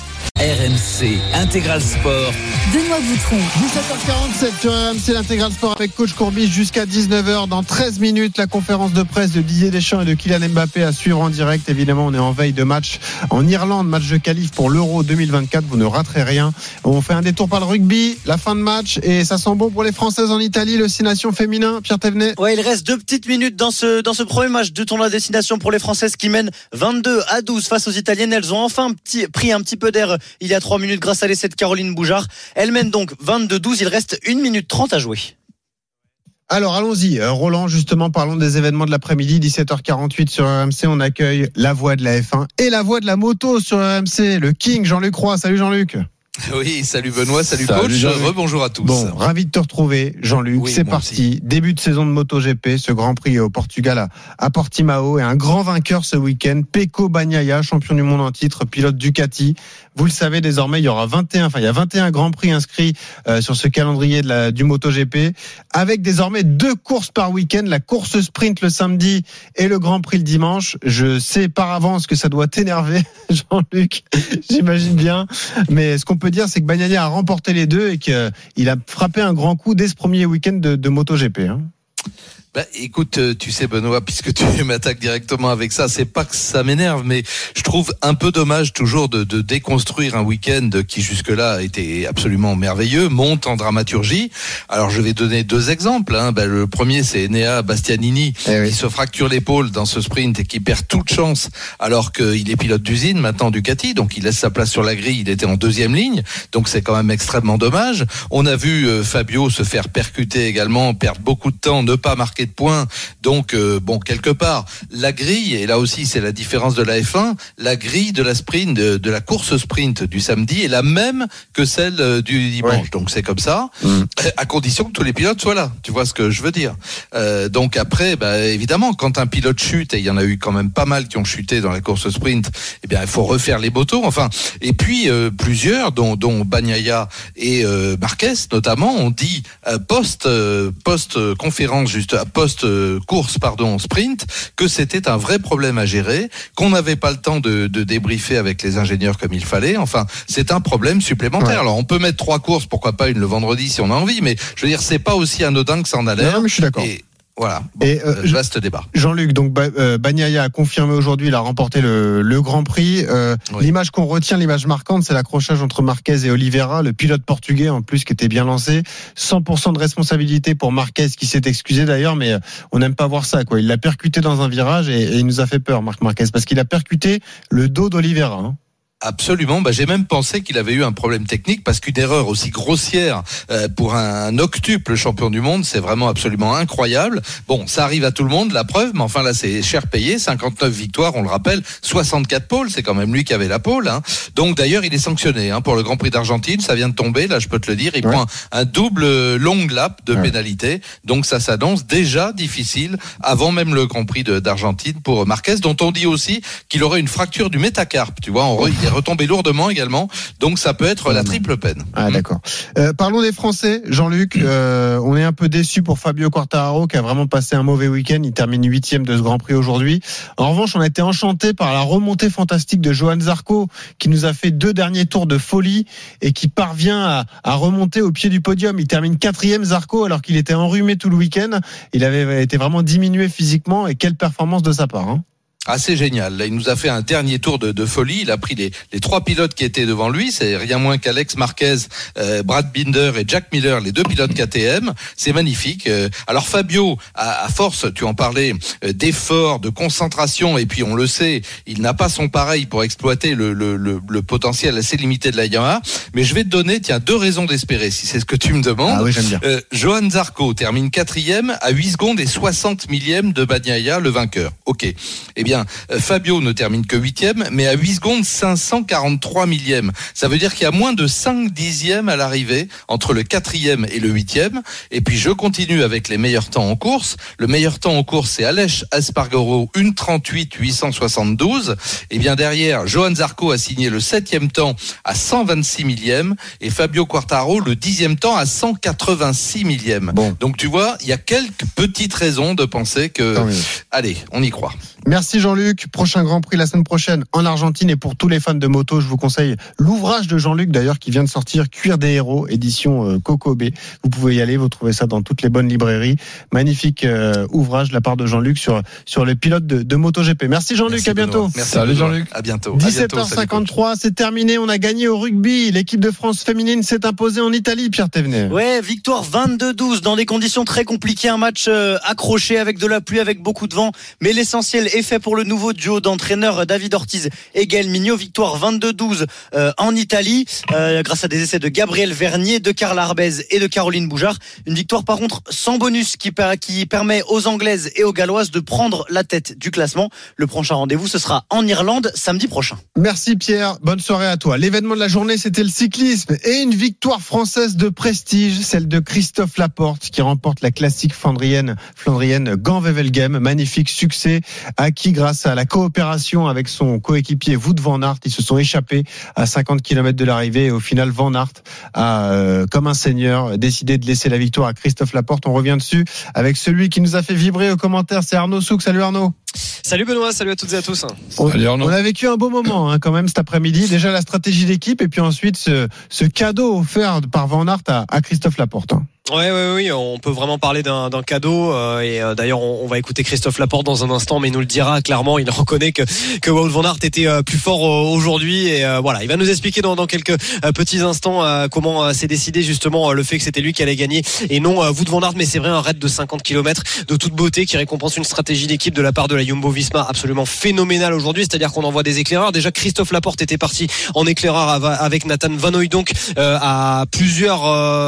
RMC Intégral Sport. Benoît Boutron. 17h47 sur RMC l'Intégral Sport avec coach Courbis jusqu'à 19h. Dans 13 minutes, la conférence de presse de Didier Deschamps et de Kylian Mbappé à suivre en direct. Évidemment, on est en veille de match en Irlande, match de qualif pour l'Euro 2024. Vous ne raterez rien. On fait un détour par le rugby, la fin de match, et ça sent bon pour les Françaises en Italie, le 6 Nations féminin. Pierre Thévenet. Ouais, il reste 2 petites minutes dans ce premier match de tournoi destination pour les Françaises qui mènent 22-12 face aux Italiennes. Elles ont enfin pris un petit peu d'air il y a 3 minutes grâce à l'essai de Caroline Boujard. Elles mènent donc 22-12. Il reste 1 minute 30 à jouer. Alors allons-y, Roland, justement parlons des événements de l'après-midi, 17h48 sur RMC, on accueille la voix de la F1 et la voix de la moto sur RMC, le King Jean-Luc Roy. Salut Jean-Luc. Oui, salut Benoît, salut coach, rebonjour à tous. Bon, ravi de te retrouver Jean-Luc, c'est parti, aussi. Début de saison de MotoGP, ce Grand Prix au Portugal à Portimao, et un grand vainqueur ce week-end, Pecco Bagnaia, champion du monde en titre, pilote Ducati. Vous le savez désormais, il y a 21 Grands Prix inscrits sur ce calendrier du MotoGP, avec désormais 2 courses par week-end, la course sprint le samedi et le Grand Prix le dimanche. Je sais par avance que ça doit t'énerver, Jean-Luc, j'imagine bien, mais ce qu'on peut dire, c'est que Bagnaia a remporté les deux et qu'il a frappé un grand coup dès ce premier week-end de MotoGP. Écoute, tu sais Benoît, puisque tu m'attaques directement avec ça, c'est pas que ça m'énerve, mais je trouve un peu dommage toujours de déconstruire un week-end qui jusque-là était absolument merveilleux, monte en dramaturgie. Alors je vais donner 2 exemples. Le premier, c'est Enea Bastianini qui se fracture l'épaule dans ce sprint et qui perd toute chance alors qu'il est pilote d'usine maintenant Ducati, donc il laisse sa place sur la grille, il était en 2e ligne, donc c'est quand même extrêmement dommage. On a vu Fabio se faire percuter également, perdre beaucoup de temps, ne pas marquer de points. Donc quelque part la grille, et là aussi c'est la différence de la F1, la grille de la sprint de la course sprint du samedi est la même que celle du dimanche. Donc c'est comme ça, à condition que tous les pilotes soient là. Tu vois ce que je veux dire. Donc après, évidemment, quand un pilote chute, et il y en a eu quand même pas mal qui ont chuté dans la course sprint, eh bien il faut refaire les motos. Enfin, et puis plusieurs, dont Bagnaia et Marquez notamment, ont dit post conférence, juste post course sprint, que c'était un vrai problème à gérer, qu'on n'avait pas le temps de débriefer avec les ingénieurs comme il fallait. Enfin, c'est un problème supplémentaire. Alors on peut mettre 3 courses, pourquoi pas une le vendredi si on a envie, mais je veux dire, c'est pas aussi anodin que ça en a l'air. Non, mais je suis d'accord. Voilà, vaste débat. Jean-Luc, donc Bagnaia a confirmé aujourd'hui, il a remporté le Grand Prix. L'image qu'on retient, l'image marquante, c'est l'accrochage entre Marquez et Oliveira, le pilote portugais en plus qui était bien lancé. 100% de responsabilité pour Marquez qui s'est excusé d'ailleurs, mais on n'aime pas voir ça, quoi. Il l'a percuté dans un virage et il nous a fait peur, Marc Marquez, parce qu'il a percuté le dos d'Oliveira. Absolument. J'ai même pensé qu'il avait eu un problème technique, parce qu'une erreur aussi grossière pour un octuple champion du monde, c'est vraiment absolument incroyable. Bon, ça arrive à tout le monde, la preuve, mais enfin là c'est cher payé, 59 victoires, on le rappelle, 64 pôles, c'est quand même lui qui avait la pôle. Donc d'ailleurs il est sanctionné pour le Grand Prix d'Argentine, ça vient de tomber, là je peux te le dire, il prend un double long lap de pénalité, donc ça s'annonce déjà difficile avant même le Grand Prix d'Argentine pour Marquez, dont on dit aussi qu'il aurait une fracture du métacarpe, tu vois, il est retombé lourdement également, donc ça peut être la triple peine. D'accord. Parlons des Français, Jean-Luc. On est un peu déçu pour Fabio Quartararo qui a vraiment passé un mauvais week-end. Il termine 8e de ce Grand Prix aujourd'hui. En revanche, on a été enchanté par la remontée fantastique de Johann Zarco qui nous a fait 2 derniers tours de folie et qui parvient à remonter au pied du podium. Il termine 4e, Zarco, alors qu'il était enrhumé tout le week-end. Il avait été vraiment diminué physiquement, et quelle performance de sa part. Assez génial. Là, il nous a fait un dernier tour de folie. Il a pris les 3 pilotes qui étaient devant lui. C'est rien moins qu'Alex Marquez, Brad Binder et Jack Miller, les 2 pilotes KTM. C'est magnifique. Alors Fabio, à force, tu en parlais, d'efforts, de concentration, et puis on le sait, il n'a pas son pareil pour exploiter le potentiel assez limité de la Yamaha. Mais je vais te donner, 2 raisons d'espérer, si c'est ce que tu me demandes. Ah oui, j'aime bien. Johann Zarco termine 4e à 8 secondes et 60 millièmes de Bagnaia, le vainqueur. Ok. Eh bien, Fabio ne termine que 8e, mais à 8 secondes 543 millièmes. Ça veut dire qu'il y a moins de 5 dixièmes à l'arrivée entre le 4e et le 8e. Et puis je continue avec les meilleurs temps en course. Le meilleur temps en course, c'est Aleix Espargaro, 1:38,872. Et bien derrière, Johann Zarco a signé le 7e temps à 126 millièmes et Fabio Quartararo le 10e temps à 186 millièmes. Bon. Donc tu vois, il y a quelques petites raisons de penser que... Allez, on y croit. Merci Jean-Luc. Prochain Grand Prix la semaine prochaine en Argentine, et pour tous les fans de moto, je vous conseille l'ouvrage de Jean-Luc d'ailleurs qui vient de sortir, Cuir des héros, édition Coco B. Vous pouvez y aller, vous trouvez ça dans toutes les bonnes librairies. Magnifique ouvrage de la part de Jean-Luc sur les pilotes de MotoGP. Merci Jean-Luc, merci à bientôt. Merci. Salut Jean-Luc. À bientôt. 17h53, c'est terminé, on a gagné au rugby. L'équipe de France féminine s'est imposée en Italie, Pierre Thévenet. Ouais, victoire 22-12 dans des conditions très compliquées, un match accroché avec de la pluie, avec beaucoup de vent, mais l'essentiel est fait pour le nouveau duo d'entraîneurs David Ortiz et Gaël Mignot. Victoire 22-12 en Italie grâce à des essais de Gabriel Vernier, de Carla Arbez et de Caroline Boujard. Une victoire par contre sans bonus qui permet aux Anglaises et aux Galloises de prendre la tête du classement. Le prochain rendez-vous, ce sera en Irlande samedi prochain. Merci Pierre, bonne soirée à toi. L'événement de la journée, c'était le cyclisme et une victoire française de prestige, celle de Christophe Laporte qui remporte la classique flandrienne Gand-Wevelgem. Magnifique succès acquis grâce à la coopération avec son coéquipier Wout van Aert. Ils se sont échappés à 50 km de l'arrivée et au final Van Aert a, comme un seigneur, décidé de laisser la victoire à Christophe Laporte. On revient dessus avec celui qui nous a fait vibrer aux commentaires, c'est Arnaud Souk. Salut Arnaud. Salut Benoît, salut à toutes et à tous. On a vécu un beau moment quand même cet après-midi. Déjà la stratégie d'équipe et puis ensuite ce cadeau offert par Van Aert à Christophe Laporte. Oui, on peut vraiment parler d'un cadeau et d'ailleurs on va écouter Christophe Laporte dans un instant, mais il nous le dira clairement. Il reconnaît que Wout van Aert était plus fort aujourd'hui et voilà, il va nous expliquer dans quelques petits instants comment s'est décidé justement le fait que c'était lui qui allait gagner et non Wout van Aert. Mais c'est vrai, un raid de 50 km de toute beauté qui récompense une stratégie d'équipe de la part de la Jumbo-Visma absolument phénoménale aujourd'hui. C'est-à-dire qu'on envoie des éclaireurs. Déjà Christophe Laporte était parti en éclaireur avec Nathan Van Hooijdonk à plusieurs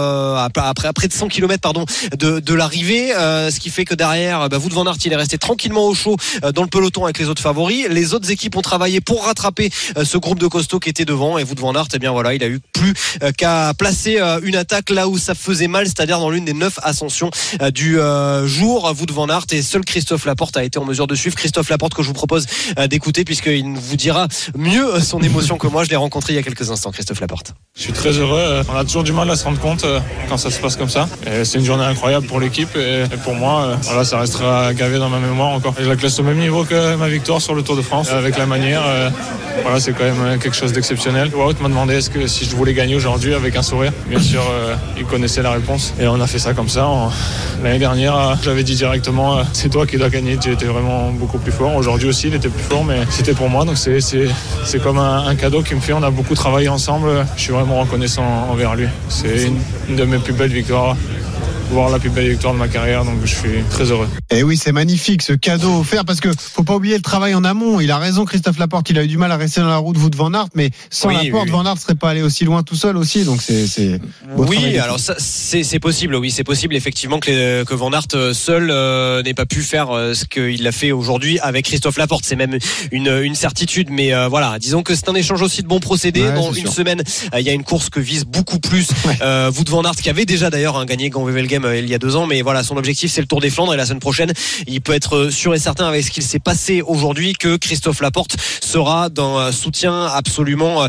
après près de 100 km de l'arrivée, ce qui fait que derrière Wout van Aert il est resté tranquillement au chaud dans le peloton avec les autres favoris. Les autres équipes ont travaillé pour rattraper ce groupe de costauds qui était devant, et Wout van Aert, eh bien voilà, il a eu plus qu'à placer une attaque là où ça faisait mal, c'est-à-dire dans l'une des 9 ascensions du jour. Wout van Aert, et seul Christophe Laporte a été en mesure de suivre. Christophe Laporte que je vous propose d'écouter puisqu'il vous dira mieux son émotion que moi. Je l'ai rencontré il y a quelques instants. Christophe Laporte. Je suis très heureux. On a toujours du mal à se rendre compte quand ça se passe comme ça. Et c'est une journée incroyable pour l'équipe et pour moi, voilà, ça restera gavé dans ma mémoire encore. Et je la classe au même niveau que ma victoire sur le Tour de France. Avec la manière, voilà, c'est quand même quelque chose d'exceptionnel. Wout m'a demandé si je voulais gagner aujourd'hui avec un sourire. Bien sûr, il connaissait la réponse et on a fait ça comme ça. L'année dernière, j'avais dit directement c'est toi qui dois gagner. Tu étais vraiment beaucoup plus fort. Aujourd'hui aussi, il était plus fort, mais c'était pour moi. Donc c'est comme un cadeau qu'il me fait. On a beaucoup travaillé ensemble. Je suis vraiment reconnaissant envers lui. C'est une de mes plus belles victoires, voire la plus belle victoire de ma carrière, donc je suis très heureux. Et oui, c'est magnifique ce cadeau offert, parce que faut pas oublier le travail en amont. Il a raison, Christophe Laporte, il a eu du mal à rester dans la roue de Wout van Aert, mais sans Laporte, Van Aert serait pas allé aussi loin tout seul aussi, donc c'est oui, alors ça, c'est possible, oui, c'est possible effectivement que Van Aert seul n'ait pas pu faire ce qu'il a fait aujourd'hui avec Christophe Laporte. C'est même une certitude, mais voilà, disons que c'est un échange aussi de bons procédés. Dans une semaine, il y a une course que vise beaucoup plus Wout van Aert, qui avait déjà d'ailleurs gagné Gand-Wevelgem il y a 2 ans, mais voilà, son objectif c'est le Tour des Flandres, et la semaine prochaine il peut être sûr et certain avec ce qu'il s'est passé aujourd'hui que Christophe Laporte sera d'un soutien absolument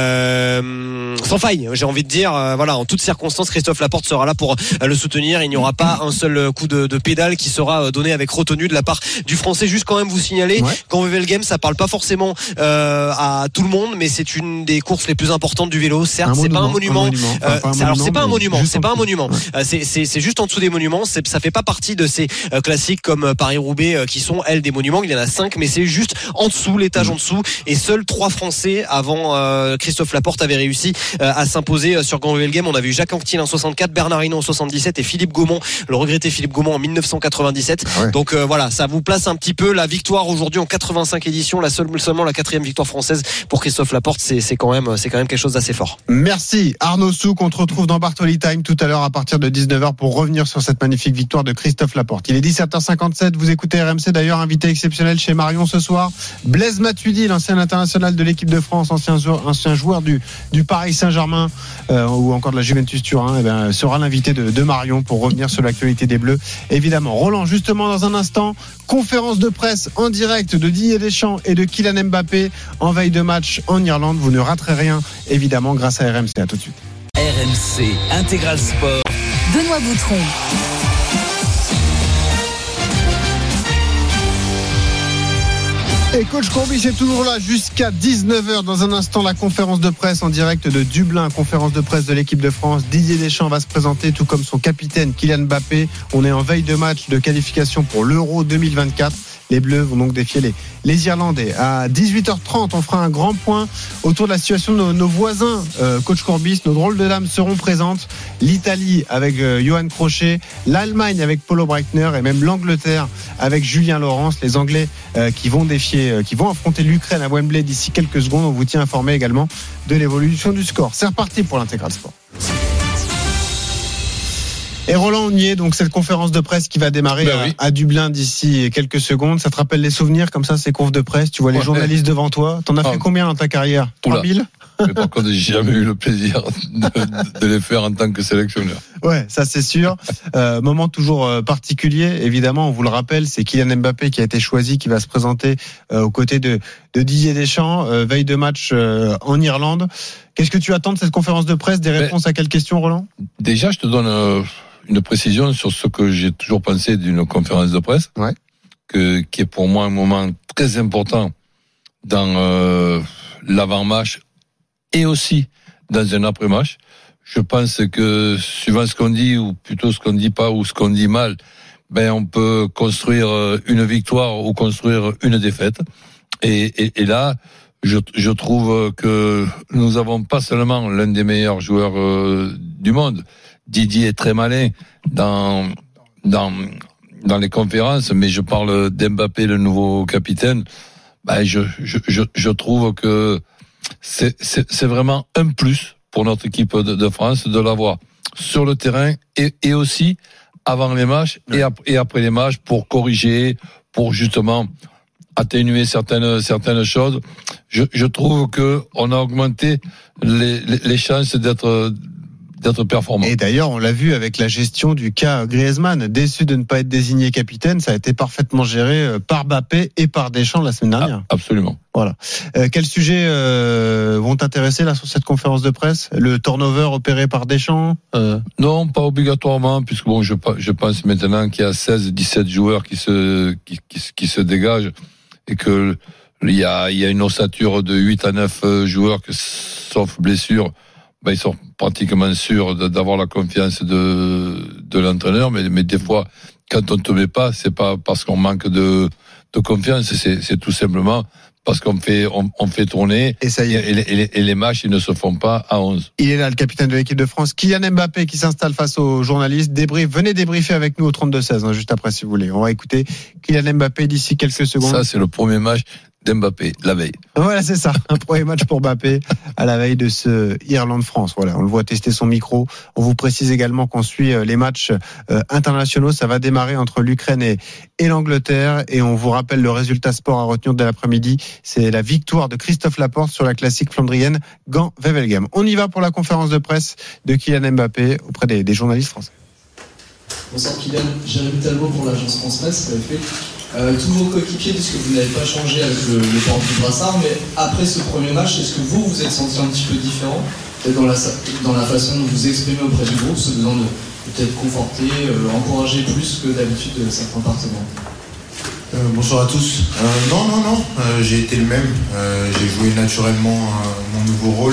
sans faille, j'ai envie de dire. Voilà, en toutes circonstances, Christophe Laporte sera là pour le soutenir. Il n'y aura pas un seul coup de pédale qui sera donné avec retenue de la part du Français. Juste quand même vous signaler qu'en Wevelgem ça parle pas forcément à tout le monde, mais c'est une des courses les plus importantes du vélo. Certes, c'est pas un monument. Alors c'est pas un monument, c'est pas un monument. C'est juste en dessous des monuments. Ça fait pas partie de ces classiques comme Paris-Roubaix qui sont elles des monuments. Il y en a 5, mais c'est juste en dessous, l'étage en dessous. Et seuls 3 Français avant Christophe Laporte avaient réussi à s'imposer sur Gand-Wevelgem. On avait eu Jacques Anquetil en 64, Bernard Hinault en 77 et Philippe Gaumont, le regretté Philippe Gaumont en 1997. Donc voilà, ça vous place un petit peu la victoire aujourd'hui en 85 éditions, seulement la 4e victoire française pour Christophe Laporte. C'est quand même quelque chose d'assez fort. Merci Arnaud Souk. On te retrouve dans Bartoli Time tout à l'heure à partir de 19h pour revenir sur cette magnifique victoire de Christophe Laporte. Il est 17h57, vous écoutez RMC. D'ailleurs, invité exceptionnel chez Marion ce soir, Blaise Matuidi, l'ancien international de l'équipe de France, ancien joueur du Paris Saint-Germain ou encore de la Juventus Turin, sera l'invité de Marion pour revenir sur l'actualité des Bleus. Évidemment, Roland, justement dans un instant, conférence de presse en direct de Didier Deschamps et de Kylian Mbappé en veille de match en Irlande. Vous ne raterez rien, évidemment, grâce à RMC. À tout de suite. RMC Intégral Sport. Benoît Boutron. Et coach Courbis est toujours là jusqu'à 19h. Dans un instant, la conférence de presse en direct de Dublin, conférence de presse de l'équipe de France. Didier Deschamps va se présenter, tout comme son capitaine Kylian Mbappé. On est en veille de match de qualification pour l'Euro 2024. Les Bleus vont donc défier les Irlandais. À 18h30, on fera un grand point autour de la situation de nos voisins. Coach Courbis, nos drôles de dames seront présentes. L'Italie avec Johan Crochet, l'Allemagne avec Polo Breitner et même l'Angleterre avec Julien Laurens. Les Anglais qui vont affronter l'Ukraine à Wembley d'ici quelques secondes. On vous tient informé également de l'évolution du score. C'est reparti pour l'Intégral Sport. Et Roland, on y est, donc cette conférence de presse qui va démarrer à Dublin d'ici quelques secondes. Ça te rappelle les souvenirs comme ça, ces confs de presse? Tu vois les journalistes devant toi. T'en as fait combien dans ta carrière? 3000? Mais par contre, j'ai jamais eu le plaisir de les faire en tant que sélectionneur. Ouais, ça c'est sûr. Moment toujours particulier, évidemment, on vous le rappelle, c'est Kylian Mbappé qui a été choisi, qui va se présenter aux côtés de Didier Deschamps, veille de match en Irlande. Qu'est-ce que tu attends de cette conférence de presse? Des réponses à quelles questions, Roland? Déjà, je te donne une précision sur ce que j'ai toujours pensé d'une conférence de presse, qui est pour moi un moment très important dans l'avant-match et aussi dans un après-match. je pense que suivant ce qu'on dit, ou plutôt ce qu'on dit pas, ou ce qu'on dit mal, on peut construire une victoire ou construire une défaite. Et là, je trouve que nous avons pas seulement l'un des meilleurs joueurs du monde. Didier est très malin dans les conférences, mais je parle d'Mbappé, le nouveau capitaine. Je trouve que c'est vraiment un plus pour notre équipe de France de l'avoir sur le terrain et aussi avant les matchs et après les matchs pour corriger, pour justement atténuer certaines choses. Je trouve que on a augmenté les chances d'être performant. Et d'ailleurs, on l'a vu avec la gestion du cas Griezmann, déçu de ne pas être désigné capitaine, ça a été parfaitement géré par Mbappé et par Deschamps la semaine dernière. Absolument. Voilà. Quels sujets vont t'intéresser là sur cette conférence de presse ? Le turnover opéré par Deschamps Non, pas obligatoirement, puisque je pense maintenant qu'il y a 16-17 joueurs qui se dégagent et que il y a une ossature de 8 à 9 joueurs que, sauf blessure, ils sont pratiquement sûrs d'avoir la confiance de l'entraîneur, mais des fois, quand on ne te met pas, c'est pas parce qu'on manque de confiance, c'est tout simplement parce qu'on fait tourner et ça y est. Et les matchs, ils ne se font pas à 11. Il est là, le capitaine de l'équipe de France, Kylian Mbappé, qui s'installe face aux journalistes. Venez débriefer avec nous au 32-16, juste après si vous voulez. On va écouter Kylian Mbappé d'ici quelques secondes. Ça, c'est le premier match d'Mbappé, la veille. Voilà, c'est ça. Un premier match pour Mbappé à la veille de ce Irlande-France. Voilà, on le voit tester son micro. On vous précise également qu'on suit les matchs internationaux. Ça va démarrer entre l'Ukraine et l'Angleterre. Et on vous rappelle le résultat sport à retenir de l'après-midi. C'est la victoire de Christophe Laporte sur la classique flandrienne Gand-Wevelgem. On y va pour la conférence de presse de Kylian Mbappé auprès des journalistes français. Bonsoir Kylian, Jérémy Talbot pour l'agence France Presse, tous vos coéquipiers disent que vous n'avez pas changé avec le port du brassard, mais après ce premier match, est-ce que vous êtes senti un petit peu différent, peut-être dans la façon dont vous exprimez auprès du groupe, ce besoin de peut-être conforter, encourager plus que d'habitude certains partenaires? Bonsoir à tous. Non, j'ai été le même. J'ai joué naturellement mon nouveau rôle.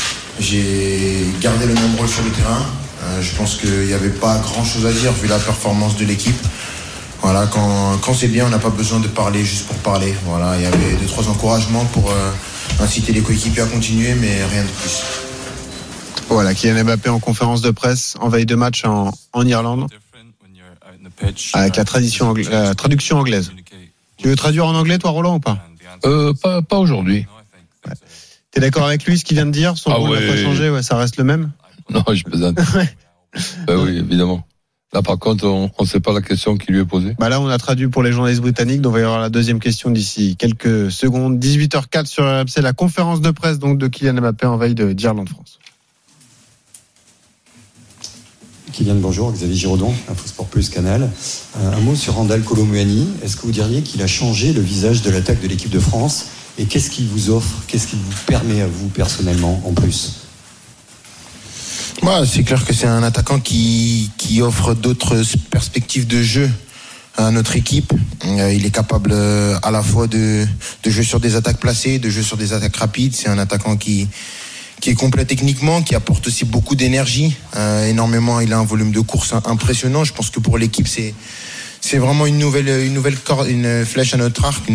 J'ai gardé le même rôle sur le terrain. Je pense qu'il n'y avait pas grand-chose à dire vu la performance de l'équipe. Voilà, quand c'est bien, on n'a pas besoin de parler juste pour parler. Voilà, il y avait 2-3 encouragements pour inciter les coéquipiers à continuer, mais rien de plus. Voilà, Kylian Mbappé en conférence de presse en veille de match en Irlande avec la traduction anglaise. Tu veux traduire en anglais, toi, Roland, ou pas? Pas aujourd'hui. Ouais. T'es d'accord avec lui, ce qu'il vient de dire? Son rôle n'a pas changé, ça reste le même? Non, je plaisante. Oui, évidemment. Là, par contre, on ne sait pas la question qui lui est posée. Là, on a traduit pour les journalistes britanniques, donc on va y avoir la deuxième question d'ici quelques secondes. 18h04 sur RMC, la conférence de presse donc de Kylian Mbappé en veille d'Irlande-France. Kylian, bonjour, Xavier Giraudon, Infosport Plus Canal. Un mot sur Randal Kolo Muani. Est-ce que vous diriez qu'il a changé le visage de l'attaque de l'équipe de France? Et qu'est-ce qu'il vous offre, qu'est-ce qu'il vous permet à vous personnellement en plus? C'est clair que c'est un attaquant qui offre d'autres perspectives de jeu à notre équipe. Il est capable à la fois de jouer sur des attaques placées, de jouer sur des attaques rapides. C'est un attaquant qui est complet techniquement, qui apporte aussi beaucoup d'énergie. Énormément, il a un volume de course impressionnant. Je pense que pour l'équipe, c'est vraiment une flèche à notre arc,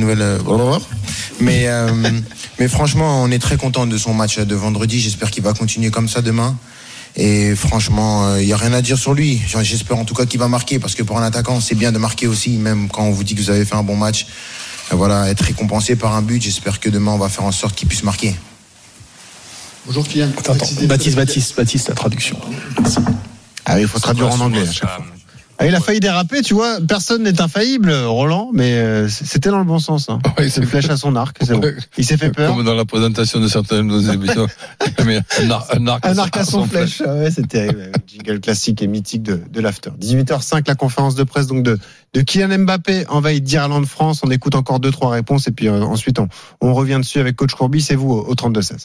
mais franchement, on est très content de son match de vendredi. J'espère qu'il va continuer comme ça demain. Et franchement, il n'y a rien à dire sur lui. J'espère en tout cas qu'il va marquer, parce que pour un attaquant, c'est bien de marquer aussi, même quand on vous dit que vous avez fait un bon match. Voilà, être récompensé par un but. J'espère que demain, on va faire en sorte qu'il puisse marquer. Bonjour Kylian. Baptiste, la traduction. Ah oui, il faut traduire en anglais à chaque fois. Il a failli déraper, tu vois, personne n'est infaillible, Roland, mais c'était dans le bon sens. Oui, c'est une flèche à son arc, c'est bon. Il s'est fait peur. Comme dans la présentation de certaines de nos émissions. un arc à son flèche. Ouais, c'est terrible. Jingle classique et mythique de l'after. 18h05, la conférence de presse donc de Kylian Mbappé en veille d'Irlande-France. On écoute encore 2-3 réponses et puis ensuite on revient dessus avec coach Courbis. C'est vous au 32-16.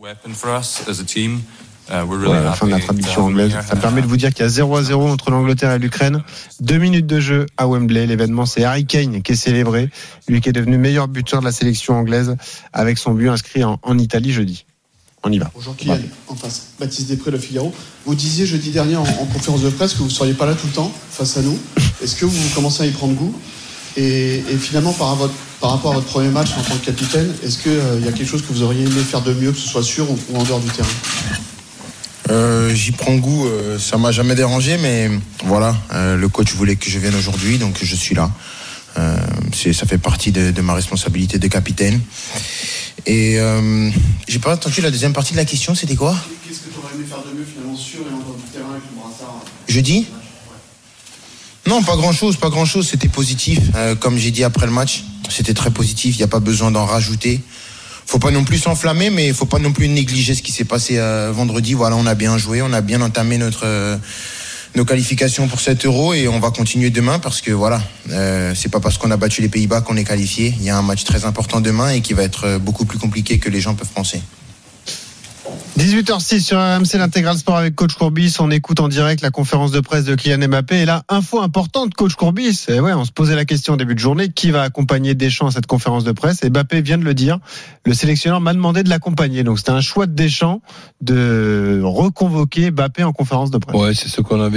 La fin de la traduction anglaise. Ça me permet de vous dire qu'il y a 0-0 entre l'Angleterre et l'Ukraine. 2 minutes de jeu à Wembley. L'événement, c'est Harry Kane qui est célébré. Lui qui est devenu meilleur buteur de la sélection anglaise avec son but inscrit en Italie jeudi. On y va. Bonjour Kylian, en face. Baptiste Després, Le Figaro. Vous disiez jeudi dernier en conférence de presse que vous ne seriez pas là tout le temps face à nous. Est-ce que vous commencez à y prendre goût et finalement, par rapport à votre premier match en tant que capitaine, est-ce qu'il y a quelque chose que vous auriez aimé faire de mieux, que ce soit sur ou en dehors du terrain ? J'y prends goût, ça m'a jamais dérangé, mais voilà, le coach voulait que je vienne aujourd'hui, donc je suis là. Ça fait partie de ma responsabilité de capitaine. Et j'ai pas entendu la deuxième partie de la question, c'était quoi ? Qu'est-ce que tu aurais aimé faire de mieux finalement sur et en dehors du terrain avec le brassard ? Jeudi ? Non, pas grand-chose, c'était positif. Comme j'ai dit après le match, c'était très positif, il n'y a pas besoin d'en rajouter. Faut pas non plus s'enflammer, mais il faut pas non plus négliger ce qui s'est passé vendredi. Voilà, on a bien joué, on a bien entamé nos qualifications pour 7 € et on va continuer demain parce que voilà, c'est pas parce qu'on a battu les Pays-Bas qu'on est qualifié. Il y a un match très important demain et qui va être beaucoup plus compliqué que les gens peuvent penser. 18h06 sur RMC, l'intégral sport avec coach Courbis. On écoute en direct la conférence de presse de Kylian Mbappé. Et là, info importante, coach Courbis. Et ouais, on se posait la question au début de journée, qui va accompagner Deschamps à cette conférence de presse? Et Mbappé vient de le dire. Le sélectionneur m'a demandé de l'accompagner. Donc c'était un choix de Deschamps de reconvoquer Mbappé en conférence de presse. Ouais, c'est ce qu'on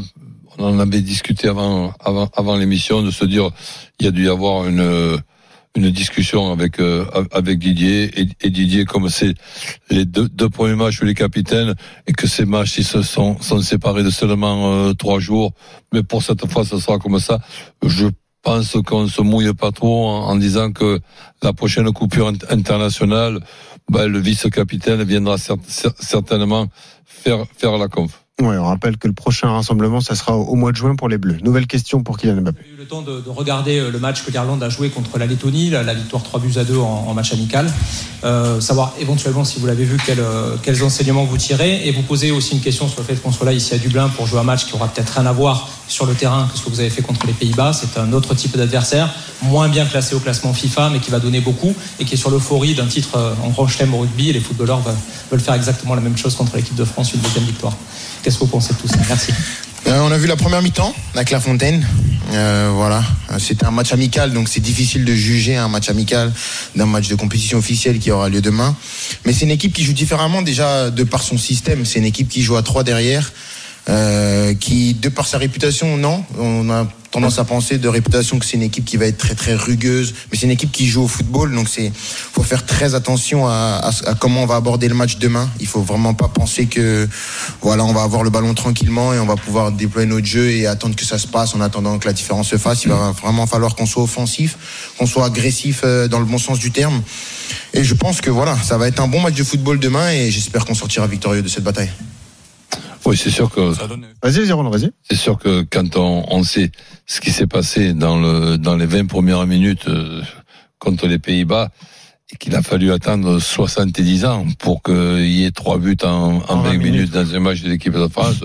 en avait discuté avant l'émission, de se dire, il y a dû y avoir une discussion avec Didier et Didier, comme c'est les deux premiers matchs où les capitaines et que ces matchs ils se sont séparés de seulement 3 jours, mais pour cette fois ce sera comme ça. Je pense qu'on se mouille pas trop en disant que la prochaine coupure internationale, le vice-capitaine viendra certainement faire la conf. Ouais, on rappelle que le prochain rassemblement, ça sera au mois de juin pour les Bleus. Nouvelle question pour Kylian Mbappé. J'ai eu le temps de regarder le match que l'Irlande a joué contre la Lettonie, la victoire 3-2 en match amical. Savoir éventuellement, si vous l'avez vu, quels enseignements vous tirez, et vous posez aussi une question sur le fait qu'on soit là ici à Dublin pour jouer un match qui aura peut-être rien à voir sur le terrain que ce que vous avez fait contre les Pays-Bas. C'est un autre type d'adversaire, moins bien classé au classement FIFA, mais qui va donner beaucoup et qui est sur l'euphorie d'un titre en grand chelem au rugby. Et les footballeurs veulent faire exactement la même chose contre l'équipe de France, une deuxième victoire. Qu'est-ce que vous pensez de tout ça ? Merci. On a vu la première mi-temps avec La Fontaine. Voilà, c'était un match amical, donc c'est difficile de juger un match amical d'un match de compétition officielle qui aura lieu demain. Mais c'est une équipe qui joue différemment déjà de par son système. C'est une équipe qui joue à 3 derrière, qui, de par sa réputation, on a tendance à penser de réputation que c'est une équipe qui va être très très rugueuse, mais c'est une équipe qui joue au football, donc faut faire très attention à comment on va aborder le match demain. Il faut vraiment pas penser que voilà, on va avoir le ballon tranquillement et on va pouvoir déployer notre jeu et attendre que ça se passe en attendant que la différence se fasse. Il va vraiment falloir qu'on soit offensif, qu'on soit agressif dans le bon sens du terme. Et je pense que voilà, ça va être un bon match de football demain et j'espère qu'on sortira victorieux de cette bataille. Oui, c'est sûr que. Vas-y, Jérôme, vas-y. C'est sûr que quand on sait ce qui s'est passé dans les 20 premières minutes contre les Pays-Bas, et qu'il a fallu attendre 70 ans pour qu'il y ait 3 buts en 20 minutes dans un match de l'équipe de France,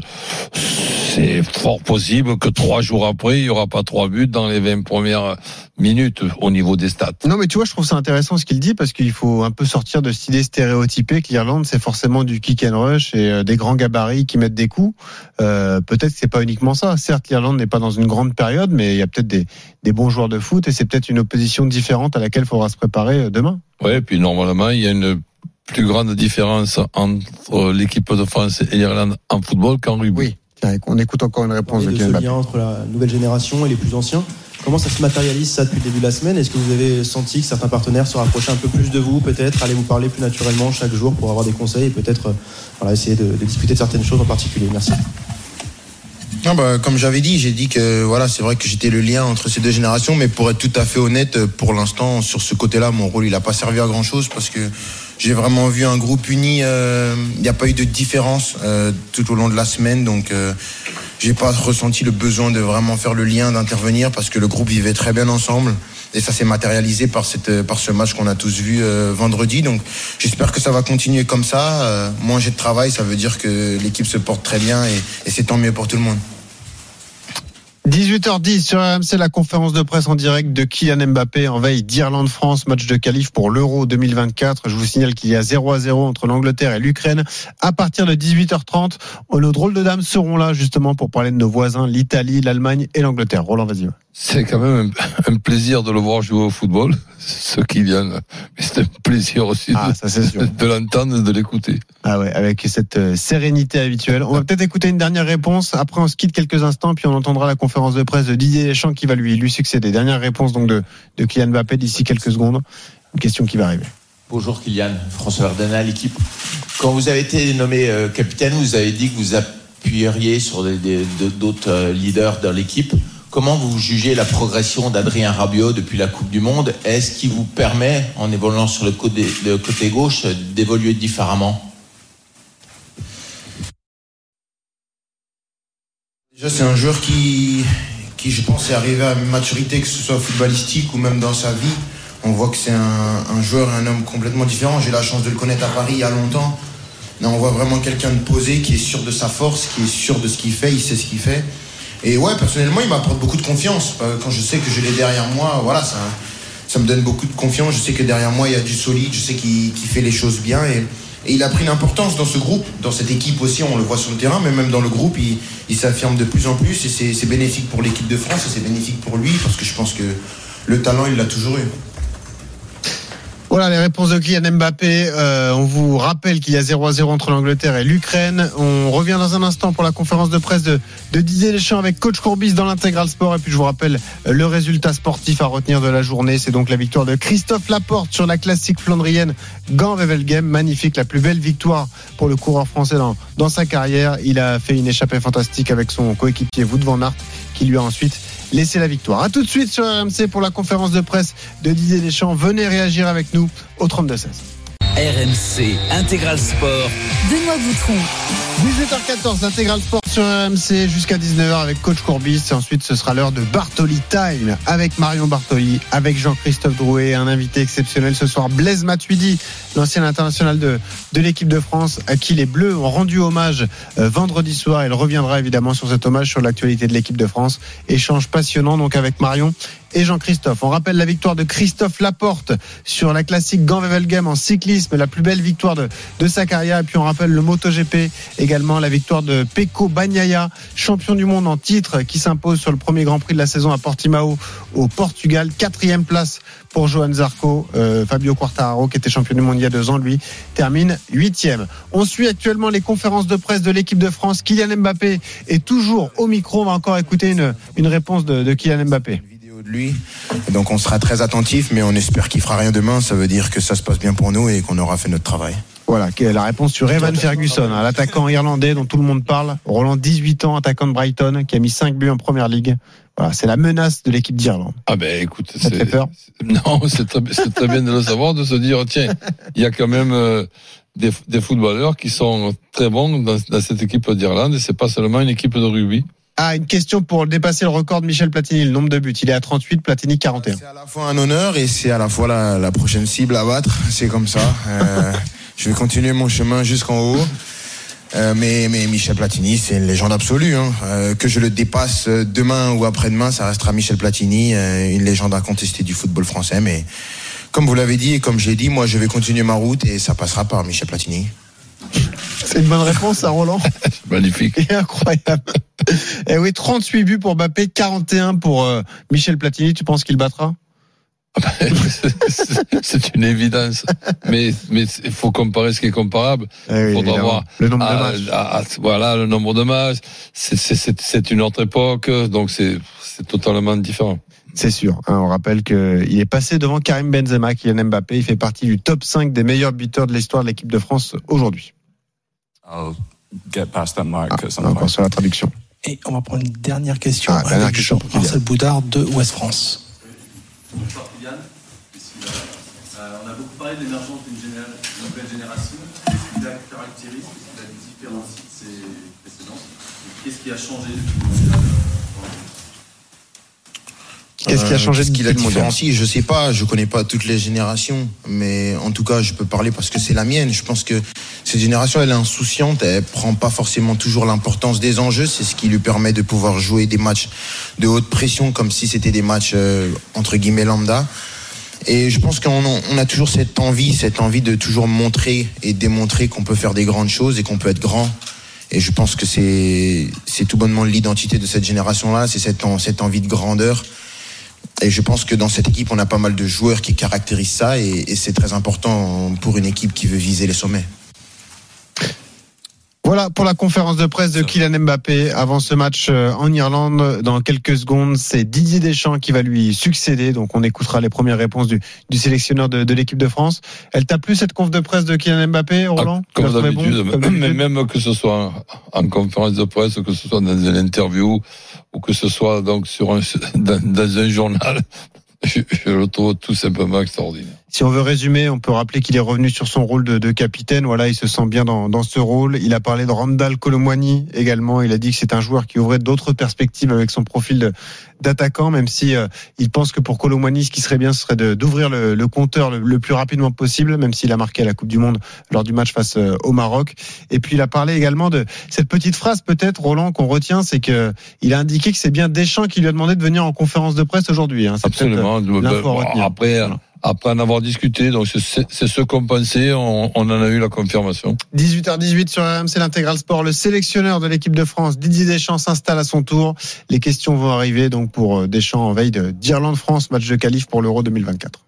c'est fort possible que 3 jours après, il n'y aura pas 3 buts dans les 20 premières minutes au niveau des stats. Non, mais tu vois, je trouve ça intéressant ce qu'il dit, parce qu'il faut un peu sortir de cette idée stéréotypée que l'Irlande, c'est forcément du kick and rush et des grands gabarits qui mettent des coups. Peut-être que c'est pas uniquement ça. Certes, l'Irlande n'est pas dans une grande période, mais il y a peut-être des bons joueurs de foot et c'est peut-être une opposition différente à laquelle il faudra se préparer demain. Ouais, et puis normalement, il y a une plus grande différence entre l'équipe de France et l'Irlande en football qu'en rugby. Oui, on écoute encore une réponse de Kylian Mbappé. Lien entre la nouvelle génération et les plus anciens. Comment ça se matérialise ça depuis le début de la semaine ? Est-ce que vous avez senti que certains partenaires se rapprochaient un peu plus de vous, peut-être, aller vous parler plus naturellement chaque jour pour avoir des conseils et peut-être essayer de discuter de certaines choses en particulier ? Merci. Non, comme j'avais dit, j'ai dit que voilà, c'est vrai que j'étais le lien entre ces deux générations, mais pour être tout à fait honnête, pour l'instant, sur ce côté-là, mon rôle, il n'a pas servi à grand-chose parce que j'ai vraiment vu un groupe uni. Il n'y a pas eu de différence tout au long de la semaine, donc j'ai pas ressenti le besoin de vraiment faire le lien, d'intervenir parce que le groupe vivait très bien ensemble. Et ça s'est matérialisé par ce match qu'on a tous vu vendredi. Donc j'espère que ça va continuer comme ça. Moins j'ai de travail, ça veut dire que l'équipe se porte très bien et c'est tant mieux pour tout le monde. 18h10 sur RMC, la conférence de presse en direct de Kylian Mbappé en veille d'Irlande-France, match de qualif pour l'Euro 2024. Je vous signale qu'il y a 0-0 entre l'Angleterre et l'Ukraine. À partir de 18h30, nos drôles de dames seront là justement pour parler de nos voisins, l'Italie, l'Allemagne et l'Angleterre. Roland, vas-y. C'est quand même un plaisir de le voir jouer au football, ce Kylian. Mais c'est un plaisir aussi de l'entendre et de l'écouter. Ah ouais, avec cette sérénité habituelle. On va peut-être écouter une dernière réponse. Après, on se quitte quelques instants, puis on entendra la conférence de presse de Didier Deschamps qui va lui succéder. Dernière réponse donc de Kylian Mbappé d'ici quelques secondes. Une question qui va arriver. Bonjour Kylian, François Verdana, l'équipe. Quand vous avez été nommé capitaine, vous avez dit que vous appuieriez sur d'autres leaders dans l'équipe. Comment vous jugez la progression d'Adrien Rabiot depuis la Coupe du Monde ? Est-ce qu'il vous permet, en évoluant sur le côté gauche, d'évoluer différemment ? Déjà, c'est un joueur qui, je pense, est arrivé à une maturité, que ce soit footballistique ou même dans sa vie. On voit que c'est un joueur et un homme complètement différent. J'ai eu la chance de le connaître à Paris il y a longtemps. Là, on voit vraiment quelqu'un de posé, qui est sûr de sa force, qui est sûr de ce qu'il fait, il sait ce qu'il fait. Et ouais, personnellement, il m'apporte beaucoup de confiance. Quand je sais que je l'ai derrière moi, voilà, ça me donne beaucoup de confiance. Je sais que derrière moi, il y a du solide. Je sais qu'il fait les choses bien. Et il a pris une importance dans ce groupe, dans cette équipe aussi. On le voit sur le terrain, mais même dans le groupe, il s'affirme de plus en plus. Et c'est bénéfique pour l'équipe de France et c'est bénéfique pour lui, parce que je pense que le talent, il l'a toujours eu. Voilà les réponses de Kylian Mbappé. On vous rappelle qu'il y a 0-0 entre l'Angleterre et l'Ukraine. On revient dans un instant pour la conférence de presse de Didier Deschamps avec Coach Courbis dans l'Intégral Sport. Et puis je vous rappelle le résultat sportif à retenir de la journée. C'est donc la victoire de Christophe Laporte sur la classique flandrienne Gand-Wevelgem. Magnifique, la plus belle victoire pour le coureur français dans sa carrière. Il a fait une échappée fantastique avec son coéquipier Wout van Aert qui lui a ensuite laissé la victoire. A tout de suite sur RMC pour la conférence de presse de Didier Deschamps. Venez réagir avec nous au 32-16. RMC Intégral Sport. Benoît Boutron. 18h14, l'Intégral Sport sur RMC jusqu'à 19h avec Coach Courbis. Et ensuite, ce sera l'heure de Bartoli Time avec Marion Bartoli, avec Jean-Christophe Drouet, un invité exceptionnel ce soir, Blaise Matuidi, l'ancien international de l'équipe de France, à qui les Bleus ont rendu hommage vendredi soir. Il reviendra évidemment sur cet hommage, sur l'actualité de l'équipe de France. Échange passionnant donc avec Marion et Jean-Christophe. On rappelle la victoire de Christophe Laporte sur la classique Gand-Wevelgem en cyclisme, la plus belle victoire de sa carrière. Et puis on rappelle le MotoGP, également la victoire de Pecco Bagnaia, champion du monde en titre, qui s'impose sur le premier Grand Prix de la saison à Portimao au Portugal. 4e place pour Johan Zarco. Fabio Quartararo, qui était champion du monde il y a 2 ans, lui termine 8e. On suit actuellement les conférences de presse de l'équipe de France. Kylian Mbappé est toujours au micro. On va encore écouter une réponse de Kylian Mbappé. De lui, donc on sera très attentif, mais on espère qu'il fera rien demain. Ça veut dire que ça se passe bien pour nous et qu'on aura fait notre travail. Voilà, la réponse sur Evan Ferguson, l'attaquant irlandais dont tout le monde parle. Roland, 18 ans, attaquant de Brighton, qui a mis 5 buts en première ligue. Voilà, c'est la menace de l'équipe d'Irlande. Ah ben écoute, ça te fait peur ? Non, c'est très bien de le savoir, de se dire tiens, il y a quand même des footballeurs qui sont très bons dans cette équipe d'Irlande et c'est pas seulement une équipe de rugby. Ah, une question pour dépasser le record de Michel Platini, le nombre de buts. Il est à 38, Platini 41. C'est à la fois un honneur et c'est à la fois la prochaine cible à battre. C'est comme ça. Je vais continuer mon chemin jusqu'en haut. Mais Michel Platini, c'est une légende absolue. Que je le dépasse demain ou après-demain, ça restera Michel Platini, une légende incontestée du football français. Mais comme vous l'avez dit et comme j'ai dit, moi je vais continuer ma route et ça passera par Michel Platini. C'est une bonne réponse, ça, Roland. Magnifique. Et incroyable. Et oui, 38 buts pour Mbappé, 41 pour Michel Platini. Tu penses qu'il battra ? C'est une évidence. Mais il faut comparer ce qui est comparable. Il faudra voir le nombre de matchs. Voilà, le nombre de matchs. C'est une autre époque, donc c'est totalement différent. C'est sûr. On rappelle qu'il est passé devant Karim Benzema, Kylian Mbappé. Il fait partie du top 5 des meilleurs buteurs de l'histoire de l'équipe de France aujourd'hui. Encore sur la traduction. Et on va prendre une dernière question avec Jean-Marcel Boudard de Ouest France. Bonsoir Kylian. On a beaucoup parlé de l'émergence d'une nouvelle génération. Qu'est-ce qui la caractérise, qu'est-ce qui la différencie de ses précédentes ? Qu'est-ce qui a changé depuis le mondial ? Qu'est-ce qui a changé de la différencie ? Je sais pas, je connais pas toutes les générations, mais en tout cas, je peux parler parce que c'est la mienne. Je pense que cette génération, elle est insouciante, elle prend pas forcément toujours l'importance des enjeux. C'est ce qui lui permet de pouvoir jouer des matchs de haute pression comme si c'était des matchs entre guillemets lambda. Et je pense qu'on a toujours cette envie de toujours montrer et démontrer qu'on peut faire des grandes choses et qu'on peut être grand. Et je pense que c'est tout bonnement l'identité de cette génération-là, c'est cette envie de grandeur. Et je pense que dans cette équipe, on a pas mal de joueurs qui caractérisent ça, et c'est très important pour une équipe qui veut viser les sommets. Voilà pour la conférence de presse de Kylian Mbappé avant ce match en Irlande. Dans quelques secondes, c'est Didier Deschamps qui va lui succéder. Donc on écoutera les premières réponses du sélectionneur de l'équipe de France. Elle t'a plu cette conf de presse de Kylian Mbappé, Roland? Comme d'habitude, même que ce soit en conférence de presse, que ce soit dans une interview ou que ce soit donc dans un journal, je le trouve tout simplement extraordinaire. Si on veut résumer, on peut rappeler qu'il est revenu sur son rôle de capitaine. Voilà, il se sent bien dans ce rôle. Il a parlé de Randal Kolo Muani également. Il a dit que c'est un joueur qui ouvrait d'autres perspectives avec son profil d'attaquant, même si il pense que pour Kolo Muani, ce qui serait bien, ce serait d'ouvrir le compteur le plus rapidement possible, même s'il a marqué à la Coupe du Monde lors du match face au Maroc. Et puis il a parlé également de cette petite phrase peut-être, Roland, qu'on retient, c'est que il a indiqué que c'est bien Deschamps qui lui a demandé de venir en conférence de presse aujourd'hui. C'est absolument. L'info à retenir. Après en avoir discuté, donc c'est ce qu'on pensait, on en a eu la confirmation. 18h18 sur RMC l'Intégral Sport. Le sélectionneur de l'équipe de France, Didier Deschamps, s'installe à son tour. Les questions vont arriver donc pour Deschamps en veille d'Irlande-France, match de qualif pour l'Euro 2024.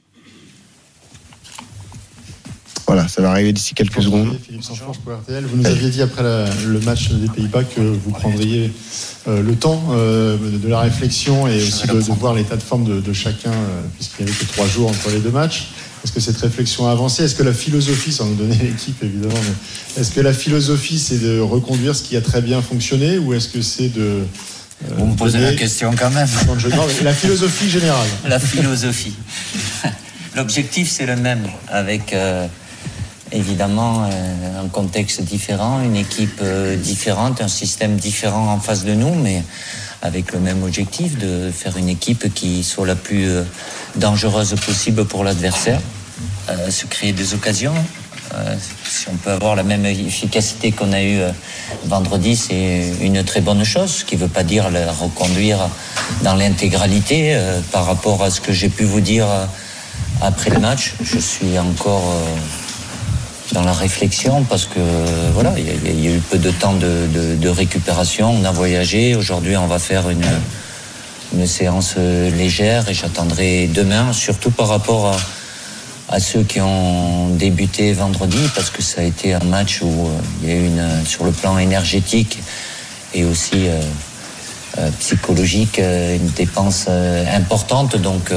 Voilà, ça va arriver d'ici quelques secondes. Philippe Sanchorge pour RTL. Vous nous aviez dit après le match des Pays-Bas que vous prendriez le temps de la réflexion et aussi de voir l'état de forme de chacun, puisqu'il n'y avait que 3 jours entre les 2 matchs. Est-ce que cette réflexion a avancé? Est-ce que la philosophie, sans nous donner l'équipe évidemment, mais est-ce que la philosophie c'est de reconduire ce qui a très bien fonctionné, ou est-ce que c'est de... Vous me posez la question quand même. Non, la philosophie générale. La philosophie. L'objectif c'est le même, avec... évidemment, un contexte différent, une équipe différente, un système différent en face de nous, mais avec le même objectif de faire une équipe qui soit la plus dangereuse possible pour l'adversaire, se créer des occasions. Si on peut avoir la même efficacité qu'on a eue vendredi, c'est une très bonne chose, ce qui ne veut pas dire la reconduire dans l'intégralité. Par rapport à ce que j'ai pu vous dire après le match, je suis encore... dans la réflexion, parce que voilà, il y a eu peu de temps de récupération. On a voyagé. Aujourd'hui, on va faire une séance légère, et j'attendrai demain, surtout par rapport à ceux qui ont débuté vendredi, parce que ça a été un match où il y a eu sur le plan énergétique et aussi psychologique, une dépense importante. Donc,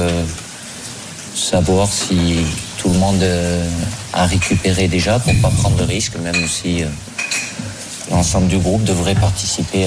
savoir si tout le monde a récupéré déjà pour ne pas prendre de risques, même si l'ensemble du groupe devrait participer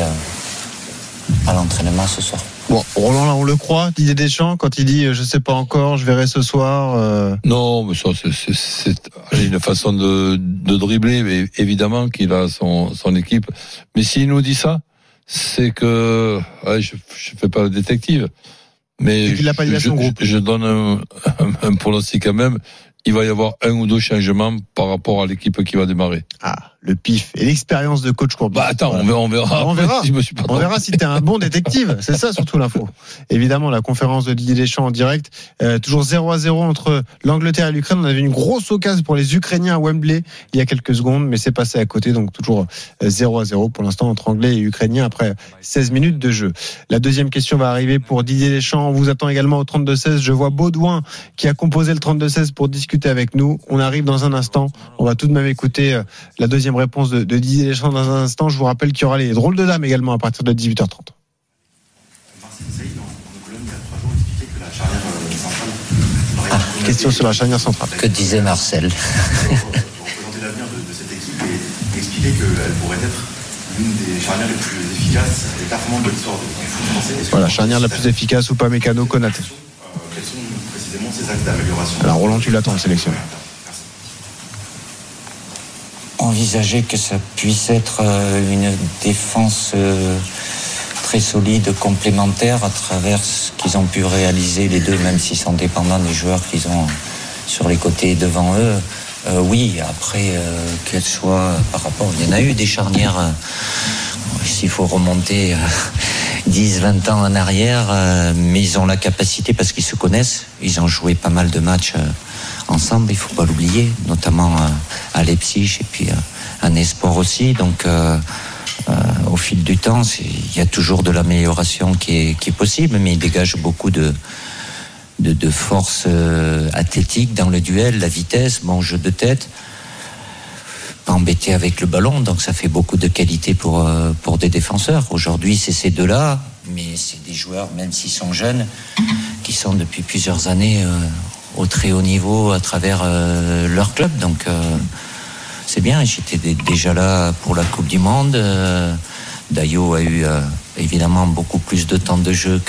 à l'entraînement ce soir. Bon, Roland, là, on le croit, Didier Deschamps, quand il dit je sais pas encore, je verrai ce soir. Non, mais ça c'est une façon de dribbler, mais évidemment qu'il a son équipe. Mais s'il nous dit ça, c'est que je fais pas le détective. Mais je donne un pronostic quand même. Il va y avoir 1 ou 2 changements par rapport à l'équipe qui va démarrer. Ah, le pif et l'expérience de coach Courbis. Attends, on verra. On verra si t'es un bon détective. C'est ça surtout l'info. Évidemment, la conférence de Didier Deschamps en direct. Toujours 0-0 entre l'Angleterre et l'Ukraine. On avait une grosse occasion pour les Ukrainiens à Wembley il y a quelques secondes, mais c'est passé à côté. Donc toujours 0-0 pour l'instant entre Anglais et Ukrainiens après 16 minutes de jeu. La deuxième question va arriver pour Didier Deschamps. On vous attend également au 32-16. Je vois Baudouin qui a composé le 32-16 pour discuter avec nous. On arrive dans un instant. On va tout de même écouter la deuxième réponse de Didier Deschamps dans un instant. Je vous rappelle qu'il y aura les drôles de dames également à partir de 18h30. Question sur la charnière centrale. Que disait Marcel? Pour présenter l'avenir de cette équipe et expliquer qu'elle pourrait être l'une des charnières les plus efficaces et performantes de l'histoire du foot français. Voilà, charnière la plus efficace ou pas Mécano, Konaté. Quels sont précisément ces axes d'amélioration? Alors Roland, tu l'attends, le sélectionneur. Envisager que ça puisse être une défense très solide, complémentaire à travers ce qu'ils ont pu réaliser les deux, même s'ils sont dépendants des joueurs qu'ils ont sur les côtés devant eux. Oui, après, qu'elle soit par rapport... Il y en a eu des charnières, s'il faut remonter 10-20 ans en arrière, mais ils ont la capacité, parce qu'ils se connaissent, ils ont joué pas mal de matchs ensemble, il ne faut pas l'oublier, notamment à Leipzig et puis à Nesport aussi. Donc, au fil du temps, il y a toujours de l'amélioration qui est possible, mais il dégage beaucoup de de force athlétique dans le duel, la vitesse, bon jeu de tête. Pas embêté avec le ballon, donc ça fait beaucoup de qualité pour des défenseurs. Aujourd'hui, c'est ces deux-là, mais c'est des joueurs, même s'ils sont jeunes, qui sont depuis plusieurs années au très haut niveau à travers leur club. Donc c'est bien, j'étais déjà là pour la Coupe du Monde. Dayo a eu évidemment beaucoup plus de temps de jeu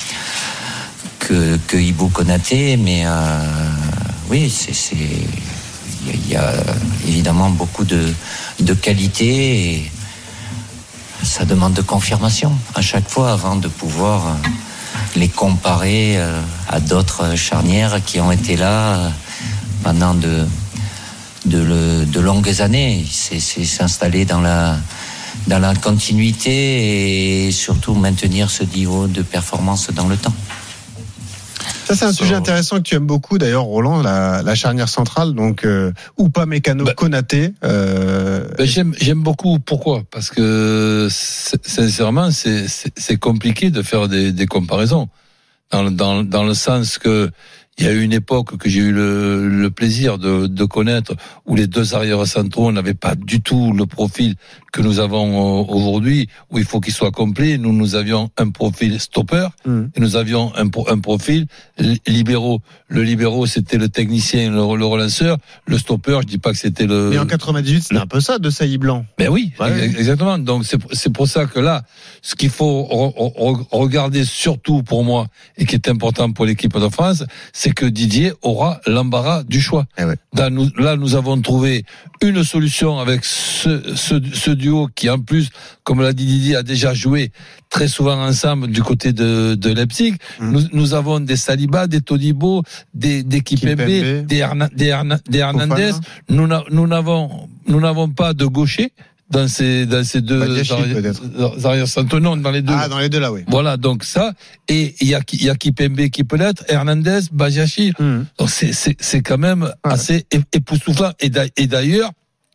que Ibou Konaté, mais oui, il y a évidemment beaucoup de qualité et ça demande de confirmation à chaque fois avant de pouvoir les comparer à d'autres charnières qui ont été là pendant de longues années. C'est s'installer dans la continuité et surtout maintenir ce niveau de performance dans le temps. Ça, c'est un sujet intéressant que tu aimes beaucoup, d'ailleurs, Roland, la charnière centrale, donc Upamecano, Konaté. J'aime beaucoup. Pourquoi ? Parce que sincèrement, c'est compliqué de faire des comparaisons, dans le sens que il y a eu une époque que j'ai eu le plaisir de connaître où les deux arrières centraux n'avaient pas du tout le profil que nous avons aujourd'hui, où il faut qu'ils soient complets. Nous avions un profil stopper et nous avions un profil libéraux. Le libéraux, c'était le technicien, le relanceur. Le stopper, je dis pas que c'était le... Mais en 98, c'était un peu ça, de Sailly Blanc. Ben oui, exactement. Donc c'est pour ça que là, ce qu'il faut regarder surtout pour moi et qui est important pour l'équipe de France, c'est que Didier aura l'embarras du choix. Là, nous avons trouvé une solution avec ce duo qui, en plus, comme l'a dit Didier, a déjà joué très souvent ensemble du côté de Leipzig. Nous avons des Saliba, des Todibo, des Kimpembe, des Hernandez. Nous n'avons pas de gaucher dans ces deux arrières centraux, non, dans les deux. Ah, dans les deux là, oui. Voilà, donc ça, et il y a Kimpembe qui peut l'être, Hernandez, Badiachile. Donc c'est quand même assez époustouflant. Et d'ailleurs,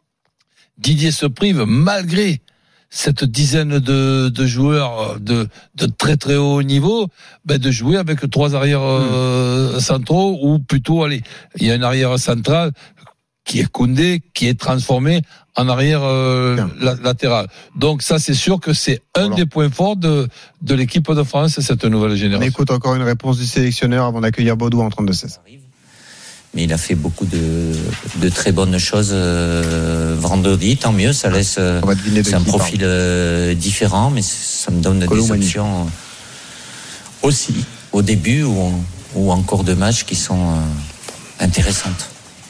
Didier se prive, malgré cette dizaine de joueurs de très très haut niveau, de jouer avec trois arrières centraux, ou plutôt, il y a une arrière centrale qui est Koundé, qui est transformé en arrière latéral. Donc ça, c'est sûr que c'est un des points forts de l'équipe de France, cette nouvelle génération. Mais écoute, encore une réponse du sélectionneur avant d'accueillir Baudouin en 32-16. Mais il a fait beaucoup de très bonnes choses vendredi, tant mieux, ça laisse c'est un profil différent, mais ça me donne des options aussi au début ou en cours de match qui sont intéressantes.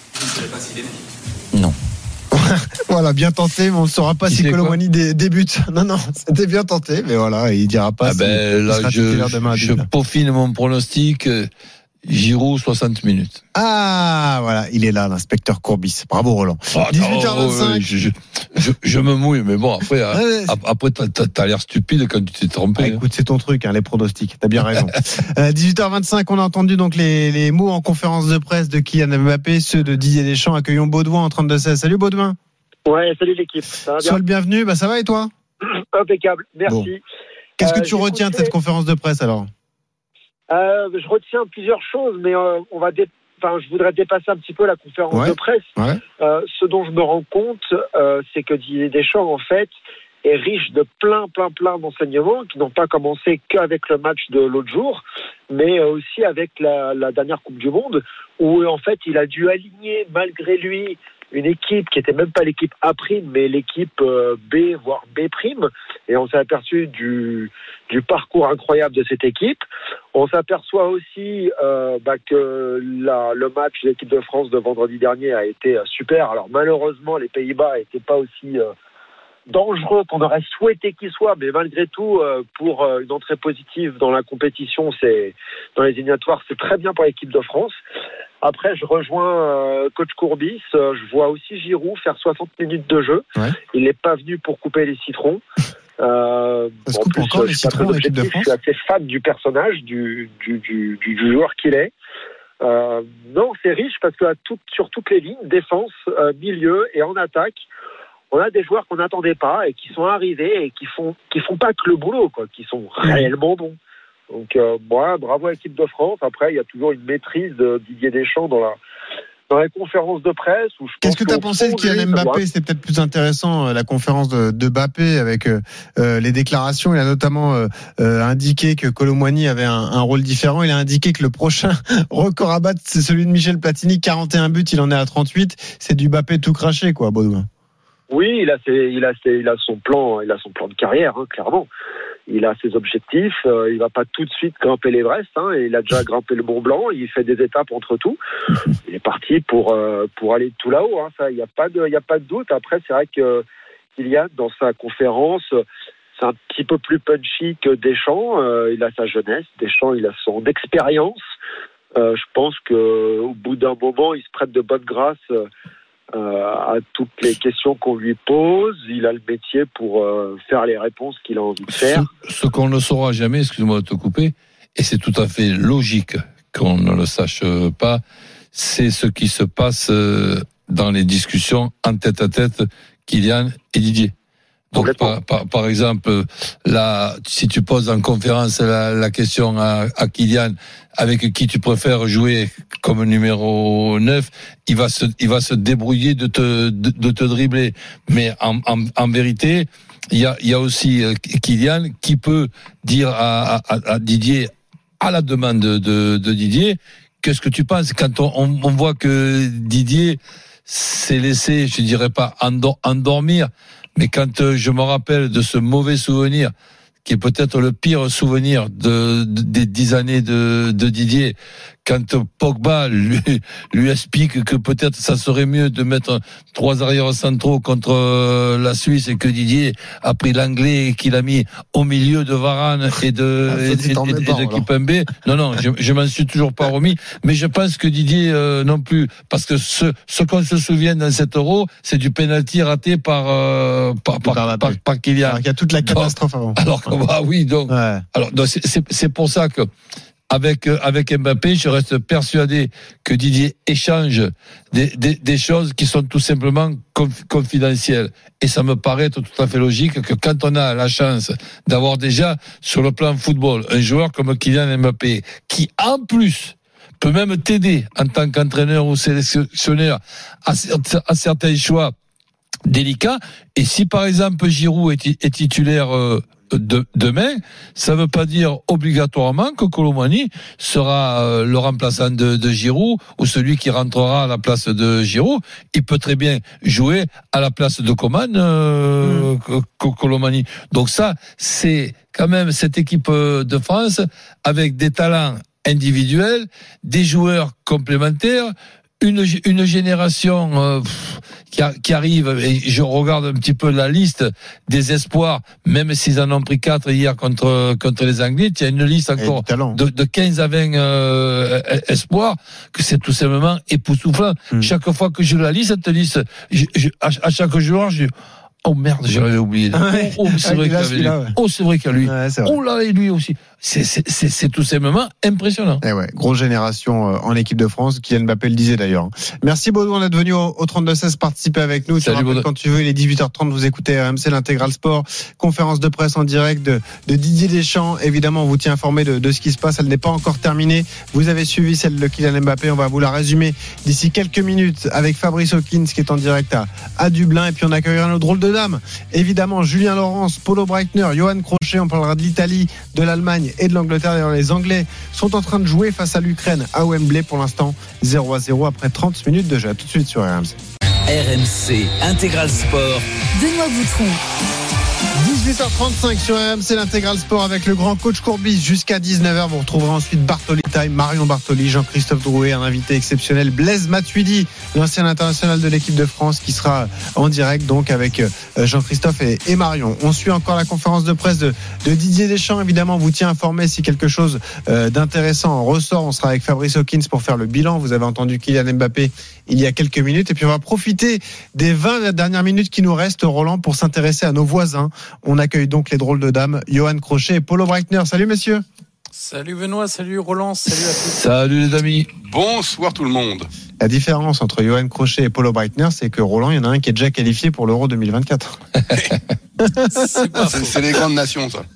Non. Voilà, bien tenté, mais on ne saura pas si Kolo Muani débute. Non, c'était bien tenté, mais voilà, il dira pas si il sera titulaire demain. Je peaufine mon pronostic. Giroud, 60 minutes. Ah, voilà, il est là, l'inspecteur Courbis. Bravo, Roland. 18h25. Je me mouille, mais bon, après, t'as l'air stupide quand tu t'es trompé. Ah, écoute, c'est ton truc, les pronostics. T'as bien raison. 18h25, on a entendu donc les mots en conférence de presse de Kylian Mbappé, ceux de Didier Deschamps. Accueillons Baudouin en 32-16. Salut, Baudouin. Ouais, salut l'équipe. Ça va bien? Sois le bienvenu. Ça va et toi? Impeccable. Merci. Bon. Qu'est-ce que tu retiens de cette conférence de presse alors? Je retiens plusieurs choses, mais je voudrais dépasser un petit peu la conférence de presse. Ce dont je me rends compte, c'est que Didier Deschamps, en fait, est riche de plein d'enseignements qui n'ont pas commencé qu'avec le match de l'autre jour, mais aussi avec la dernière Coupe du Monde, où en fait il a dû aligner malgré lui une équipe qui n'était même pas l'équipe A', mais l'équipe B, voire B'. Et on s'est aperçu du parcours incroyable de cette équipe. On s'aperçoit aussi que le match de l'équipe de France de vendredi dernier a été super. Alors malheureusement, les Pays-Bas n'étaient pas aussi dangereux qu'on aurait souhaité qu'ils soient, mais malgré tout, pour une entrée positive dans la compétition, dans les éliminatoires, c'est très bien pour l'équipe de France. Après, je rejoins coach Courbis. Je vois aussi Giroud faire 60 minutes de jeu. Il n'est pas venu pour couper les citrons. Ça coupe encore les citrons à l'équipe de France. Je suis assez fan du personnage, du joueur qu'il est. Non, c'est riche parce que sur toutes les lignes, défense, milieu et en attaque, on a des joueurs qu'on n'attendait pas et qui sont arrivés et qui font pas que le boulot, qui sont réellement bons. Donc bravo à l'équipe de France. Après, il y a toujours une maîtrise de Didier Deschamps dans la conférence de presse. Qu'est-ce que tu as pensé de Kylian Mbappé? C'est peut-être plus intéressant, la conférence de Mbappé avec les déclarations. Il a notamment indiqué que Kolo Muani avait un rôle différent. Il a indiqué que le prochain record à battre, c'est celui de Michel Platini. 41 buts, il en est à 38. C'est du Mbappé tout craché, quoi, Baudouin. Oui, il a son plan de carrière, clairement. Il a ses objectifs. Il va pas tout de suite grimper l'Everest. Il a déjà grimpé le Mont Blanc. Il fait des étapes entre tout. Il est parti pour aller tout là-haut. Ça, il y a pas de doute. Après, c'est vrai que Kylian, dans sa conférence, c'est un petit peu plus punchy que Deschamps. Il a sa jeunesse. Deschamps, il a son expérience. Je pense que au bout d'un moment, il se prête de bonne grâce à toutes les questions qu'on lui pose. Il a le métier pour faire les réponses qu'il a envie de faire. Ce qu'on ne saura jamais, excuse-moi de te couper, et c'est tout à fait logique qu'on ne le sache pas, c'est ce qui se passe dans les discussions en tête-à-tête Kylian et Didier. Donc, par exemple, là, si tu poses en conférence la question à Kylian, avec qui tu préfères jouer comme numéro 9, il va se débrouiller de te dribbler. Mais en vérité, il y a aussi Kylian qui peut dire à Didier, à la demande de Didier, qu'est-ce que tu penses quand on voit que Didier s'est laissé, je dirais pas endormir, mais quand je me rappelle de ce mauvais souvenir, qui est peut-être le pire souvenir des 10 années de Didier, quand Pogba lui explique que peut-être ça serait mieux de mettre 3 arrières centraux contre la Suisse et que Didier a pris l'anglais et qu'il a mis au milieu de Varane et de Kimpembe. Non, je m'en suis toujours pas remis, mais je pense que Didier non plus, parce que ce qu'on se souvient dans cet Euro, c'est du penalty raté par Kylian. Alors, il y a toute la catastrophe avant. Donc c'est pour ça que avec Mbappé, je reste persuadé que Didier échange des choses qui sont tout simplement confidentielles. Et ça me paraît tout à fait logique que quand on a la chance d'avoir déjà sur le plan football un joueur comme Kylian Mbappé, qui en plus peut même t'aider en tant qu'entraîneur ou sélectionneur à certains choix délicats, et si par exemple Giroud est titulaire demain, ça ne veut pas dire obligatoirement que Kolo Muani sera le remplaçant de Giroud ou celui qui rentrera à la place de Giroud. Il peut très bien jouer à la place de Coman, Kolo Muani. Donc ça, c'est quand même cette équipe de France avec des talents individuels, des joueurs complémentaires, une génération qui arrive, et je regarde un petit peu la liste des espoirs, même s'ils en ont pris 4 hier contre les Anglais, il y a une liste encore de 15 à 20 espoirs, que c'est tout simplement époustouflant. Chaque fois que je la lis, cette liste, à chaque joueur, je dis, oh merde, j'avais oublié. C'est vrai qu'il y a lui. Oh, c'est vrai qu'il y a lui. Oh là, et lui aussi. C'est tout simplement impressionnant. Et ouais, grosse génération en équipe de France. Kylian Mbappé le disait d'ailleurs. Merci Baudouin d'être venu au 32-16 participer avec nous. Salut, tu rappelles, quand tu veux, il est 18h30, vous écoutez RMC l'Intégral Sport, conférence de presse en direct de Didier Deschamps. Évidemment, on vous tient informé de ce qui se passe. Elle n'est pas encore terminée. Vous avez suivi celle de Kylian Mbappé. On va vous la résumer d'ici quelques minutes avec Fabrice Hawkins qui est en direct à Dublin. Et puis on accueillera nos drôles de dames. Évidemment, Julien Laurence, Polo Breitner, Johan Crochet. On parlera de l'Italie, de l'Allemagne et de l'Angleterre. D'ailleurs, les Anglais sont en train de jouer face à l'Ukraine à Wembley. Pour l'instant, 0-0 après 30 minutes de jeu. Tout de suite sur RMC. RMC Intégral Sport. Benoît Boutron. 18h35 sur RMC l'Intégral Sport avec le grand coach Courbis jusqu'à 19h. Vous retrouverez ensuite Bartoli Time, Marion Bartoli, Jean-Christophe Drouet, un invité exceptionnel, Blaise Matuidi, l'ancien international de l'équipe de France qui sera en direct donc avec Jean-Christophe et Marion. On suit encore la conférence de presse de Didier Deschamps. Évidemment, on vous tient informé si quelque chose d'intéressant ressort. On sera avec Fabrice Hawkins pour faire le bilan. Vous avez entendu Kylian Mbappé il y a quelques minutes. Et puis on va profiter des 20 dernières minutes qui nous restent, Roland, pour s'intéresser à nos voisins. On accueille donc les drôles de dames, Johan Crochet et Polo Breitner. Salut messieurs. Salut Benoît, salut Roland, salut à tous. Salut les amis. Bonsoir tout le monde. La différence entre Johan Crochet et Polo Breitner, c'est que Roland, il y en a un qui est déjà qualifié pour l'Euro 2024. C'est les grandes nations, ça.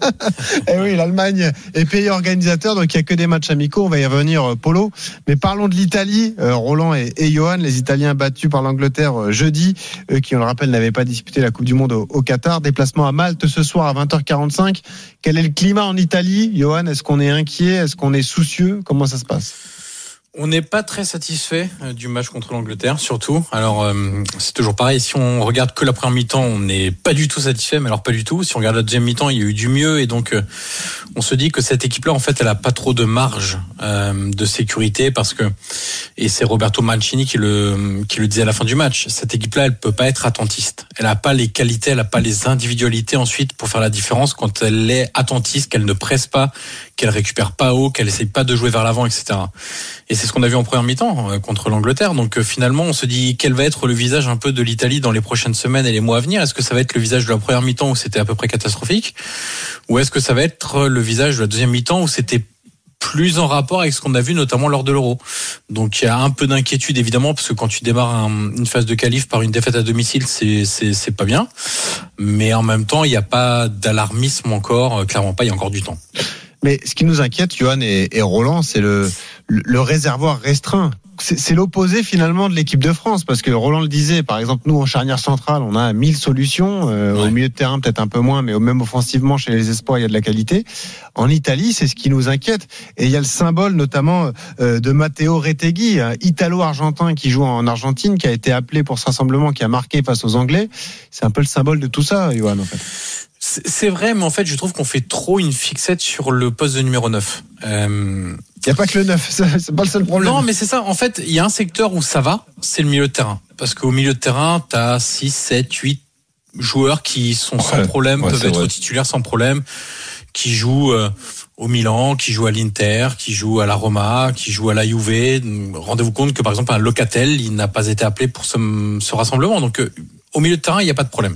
Et oui, l'Allemagne est pays organisateur, donc il n'y a que des matchs amicaux. On va y revenir, Polo. Mais parlons de l'Italie. Roland et Johan, les Italiens battus par l'Angleterre jeudi, qui, on le rappelle, n'avaient pas disputé la Coupe du Monde au Qatar. Déplacement à Malte ce soir à 20h45. Quel est le climat en Italie, Johan? Est-ce qu'on est inquiet? Est-ce qu'on est soucieux? Comment ça se passe? On n'est pas très satisfait du match contre l'Angleterre, surtout. Alors, c'est toujours pareil. Si on regarde que la première mi-temps, on n'est pas du tout satisfait, mais alors pas du tout. Si on regarde la deuxième mi-temps, il y a eu du mieux. Et donc, on se dit que cette équipe-là, en fait, elle a pas trop de marge de sécurité parce que, et c'est Roberto Mancini qui le disait à la fin du match, cette équipe-là, elle peut pas être attentiste. Elle a pas les qualités, elle a pas les individualités ensuite pour faire la différence quand elle est attentiste, qu'elle ne presse pas, qu'elle récupère pas haut, qu'elle essaye pas de jouer vers l'avant, etc. Et c'est ce qu'on a vu en première mi-temps contre l'Angleterre. Donc finalement, on se dit quel va être le visage un peu de l'Italie dans les prochaines semaines et les mois à venir. Est-ce que ça va être le visage de la première mi-temps où c'était à peu près catastrophique, ou est-ce que ça va être le visage de la deuxième mi-temps où c'était plus en rapport avec ce qu'on a vu notamment lors de l'Euro. Donc il y a un peu d'inquiétude évidemment parce que quand tu démarres une phase de qualif par une défaite à domicile, c'est pas bien. Mais en même temps, il n'y a pas d'alarmisme encore, clairement pas. Il y a encore du temps. Mais ce qui nous inquiète, Johan et Roland, c'est le réservoir restreint. C'est l'opposé finalement de l'équipe de France, parce que Roland le disait, par exemple, nous en charnière centrale, on a 1000 solutions, au milieu de terrain peut-être un peu moins, mais même offensivement chez les espoirs, il y a de la qualité. En Italie, c'est ce qui nous inquiète, et il y a le symbole notamment de Matteo Retegui, italo-argentin qui joue en Argentine, qui a été appelé pour ce rassemblement, qui a marqué face aux Anglais. C'est un peu le symbole de tout ça, Johan, en fait. C'est vrai, mais en fait, je trouve qu'on fait trop une fixette sur le poste de numéro 9. Il n'y a pas que le 9, c'est pas le seul problème. Non, mais c'est ça. En fait, il y a un secteur où ça va, c'est le milieu de terrain. Parce qu'au milieu de terrain, tu as 6, 7, 8 joueurs qui sont sans problème, peuvent être titulaires sans problème, qui jouent au Milan, qui jouent à l'Inter, qui jouent à la Roma, qui jouent à la Juve. Rendez-vous compte que, par exemple, un Locatel, il n'a pas été appelé pour ce rassemblement. Donc, au milieu de terrain, il n'y a pas de problème.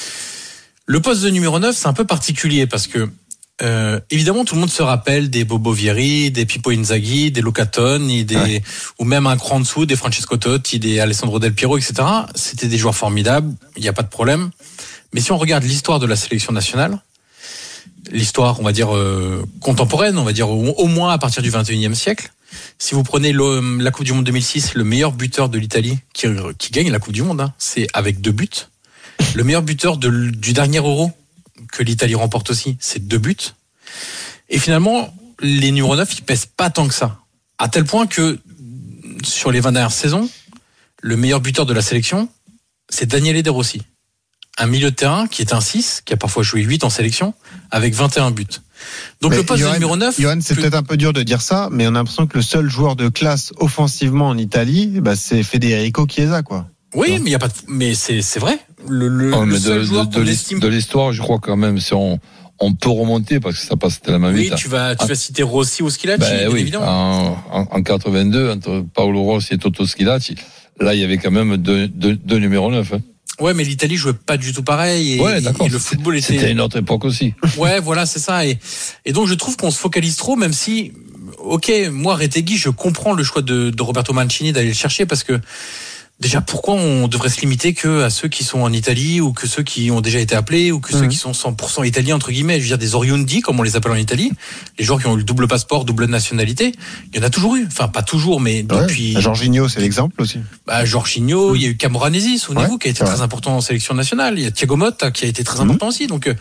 Le poste de numéro 9, c'est un peu particulier parce que évidemment tout le monde se rappelle des Bobo Vieri, des Pippo Inzaghi, des Locatoni, ou même un cran en dessous, des Francesco Totti, des Alessandro Del Piero, etc. C'était des joueurs formidables, il n'y a pas de problème. Mais si on regarde l'histoire de la sélection nationale, l'histoire, on va dire contemporaine, on va dire au moins à partir du 21e siècle, si vous prenez la Coupe du Monde 2006, le meilleur buteur de l'Italie qui gagne la Coupe du Monde, c'est avec 2 buts. Le meilleur buteur du dernier Euro que l'Italie remporte aussi, c'est 2 buts. Et finalement, les numéros 9, ils pèsent pas tant que ça. À tel point que, sur les 20 dernières saisons, le meilleur buteur de la sélection, c'est Daniele De Rossi. Un milieu de terrain qui est un 6, qui a parfois joué 8 en sélection, avec 21 buts. Donc le poste de numéro 9... Johan, c'est peut-être un peu dur de dire ça, mais on a l'impression que le seul joueur de classe offensivement en Italie, c'est Federico Chiesa, quoi. Oui, mais il y a pas mais c'est vrai. Le seul joueur de l'histoire, je crois quand même, si on peut remonter parce que ça passe tellement vite. Oui, tu vas citer Rossi ou Schilacci, bien évidemment. En 82, entre Paolo Rossi et Toto Schilacci, là il y avait quand même deux numéros 9. Hein. Ouais, mais l'Italie jouait pas du tout pareil. Et, d'accord. Et le football c'était une autre époque aussi. Ouais, voilà, c'est ça. Et donc je trouve qu'on se focalise trop, même si, ok, moi Retegui, je comprends le choix de Roberto Mancini d'aller le chercher parce que. Déjà, pourquoi on devrait se limiter que à ceux qui sont en Italie ou que ceux qui ont déjà été appelés ou que ceux qui sont 100% italiens entre guillemets, je veux dire des Oriundi comme on les appelle en Italie, les joueurs qui ont eu le double passeport, double nationalité, il y en a toujours eu. Enfin, pas toujours, mais depuis. Jorginho, c'est l'exemple aussi. Jorginho, il y a eu Camoranesi, souvenez-vous, qui a été très important en sélection nationale. Il y a Thiago Motta qui a été très important aussi. Donc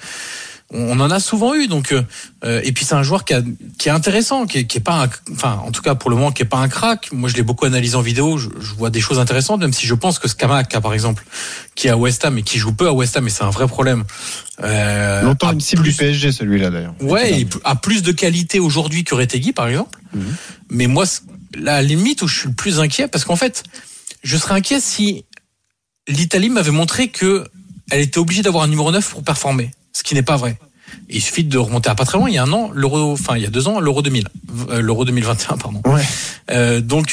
on en a souvent eu, donc et puis c'est un joueur qui est intéressant, qui est pas en tout cas pour le moment qui est pas un crack. Moi je l'ai beaucoup analysé en vidéo, je vois des choses intéressantes, même si je pense que Scamacca par exemple, qui est à West Ham et qui joue peu à West Ham, et c'est un vrai problème. Longtemps une cible du PSG celui-là d'ailleurs. Ouais, il a plus de qualité aujourd'hui que Retegui par exemple. Mais moi la limite où je suis le plus inquiet, parce qu'en fait je serais inquiet si l'Italie m'avait montré que elle était obligée d'avoir un numéro 9 pour performer. Ce qui n'est pas vrai. Et il suffit de remonter à pas très loin. Il y a 2 ans, l'Euro 2000, l'Euro 2021, pardon. Ouais. Donc,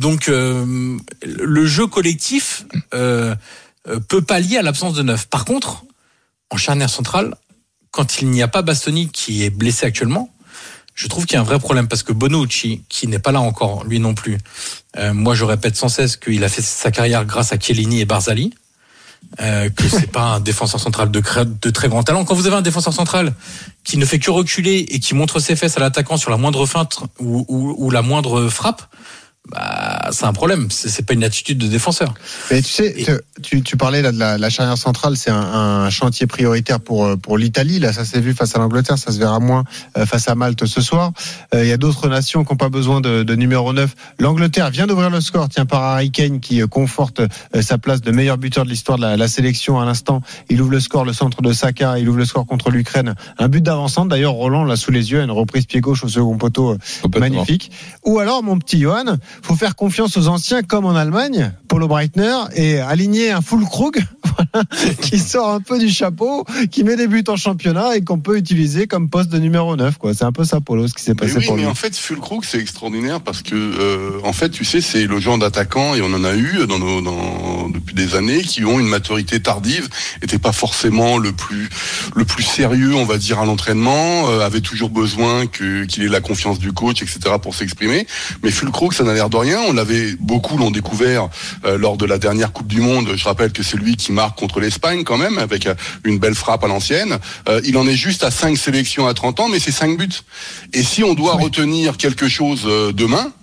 le jeu collectif peut pallier à l'absence de 9. Par contre, en charnière centrale, quand il n'y a pas Bastoni qui est blessé actuellement, je trouve qu'il y a un vrai problème parce que Bonucci, qui n'est pas là encore, lui non plus. Moi, je répète sans cesse qu'il a fait sa carrière grâce à Chiellini et Barzali. que c'est pas un défenseur central de très grand talent. Quand vous avez un défenseur central qui ne fait que reculer et qui montre ses fesses à l'attaquant sur la moindre feinte ou la moindre frappe, bah, c'est un problème. C'est pas une attitude de défenseur. Mais tu sais, tu parlais là de la charnière centrale, c'est un chantier prioritaire pour l'Italie. Là, ça s'est vu face à l'Angleterre, ça se verra moins face à Malte ce soir. Il y a d'autres nations qui n'ont pas besoin de numéro 9. L'Angleterre vient d'ouvrir le score, par Harry Kane qui conforte sa place de meilleur buteur de l'histoire de la sélection à l'instant. Il ouvre le score, le centre de Saka, il ouvre le score contre l'Ukraine. Un but d'avancante, d'ailleurs, Roland l'a sous les yeux, une reprise pied gauche au second poteau magnifique. Ou alors, mon petit Johan, faut faire confiance aux anciens comme en Allemagne, Paulo Breitner, et aligner un Füllkrug qui sort un peu du chapeau, qui met des buts en championnat et qu'on peut utiliser comme poste de numéro 9, quoi. C'est un peu ça, Paulo, ce qui s'est passé pour lui. Mais en fait, Füllkrug, c'est extraordinaire parce que, en fait, tu sais, c'est le genre d'attaquant, et on en a eu depuis des années, qui ont une maturité tardive, étaient pas forcément le plus sérieux, on va dire, à l'entraînement, avaient toujours besoin qu'il ait la confiance du coach, etc., pour s'exprimer. Mais Füllkrug, ça n'a l'air de rien. Beaucoup l'ont découvert lors de la dernière Coupe du Monde. Je rappelle que c'est lui qui marque contre l'Espagne quand même, avec une belle frappe à l'ancienne. Il en est juste à 5 sélections à 30 ans, mais c'est 5 buts. Et si on doit retenir quelque chose du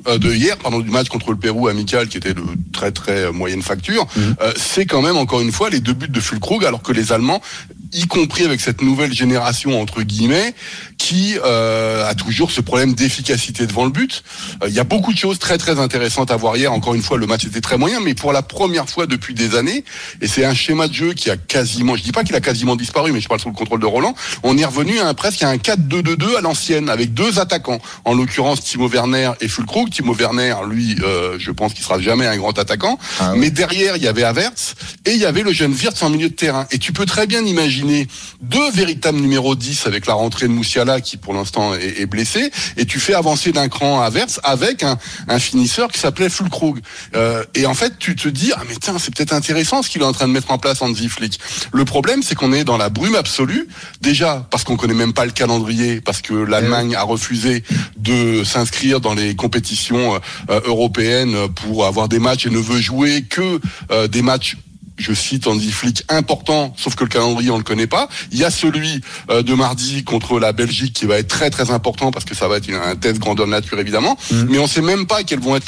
match contre le Pérou amical, qui était de très très moyenne facture, c'est quand même encore une fois les 2 buts de Füllkrug, alors que les Allemands, y compris avec cette nouvelle génération entre guillemets, qui a toujours ce problème d'efficacité devant le but. Il y a beaucoup de choses très très intéressantes à voir hier. Encore une fois, le match était très moyen, mais pour la première fois depuis des années, et c'est un schéma de jeu qui a quasiment, je dis pas qu'il a quasiment disparu, mais je parle sous le contrôle de Roland, on est revenu presque à un 4-2-2-2 à l'ancienne, avec 2 attaquants, en l'occurrence Timo Werner et Füllkrug. Timo Werner, lui, je pense qu'il sera jamais un grand attaquant, mais derrière il y avait Havertz et il y avait le jeune Wirtz en milieu de terrain, et tu peux très bien imaginer 2 véritables numéros 10 avec la rentrée de Moussiala qui pour l'instant est blessé, et tu fais avancer d'un cran Havertz avec un finisseur qui s'appelait Füllkrug, et en fait tu te dis mais tiens, c'est peut-être intéressant ce qu'il est en train de mettre en place Hansi Flick. Le problème, c'est qu'on est dans la brume absolue, déjà parce qu'on connaît même pas le calendrier, parce que l'Allemagne a refusé de s'inscrire dans les compétitions européennes pour avoir des matchs et ne veut jouer que des matchs, je cite Hansi Flick, important, sauf que le calendrier on le connaît pas. Il y a celui de mardi contre la Belgique qui va être très très important parce que ça va être un test grandeur nature évidemment, mais on sait même pas quels vont être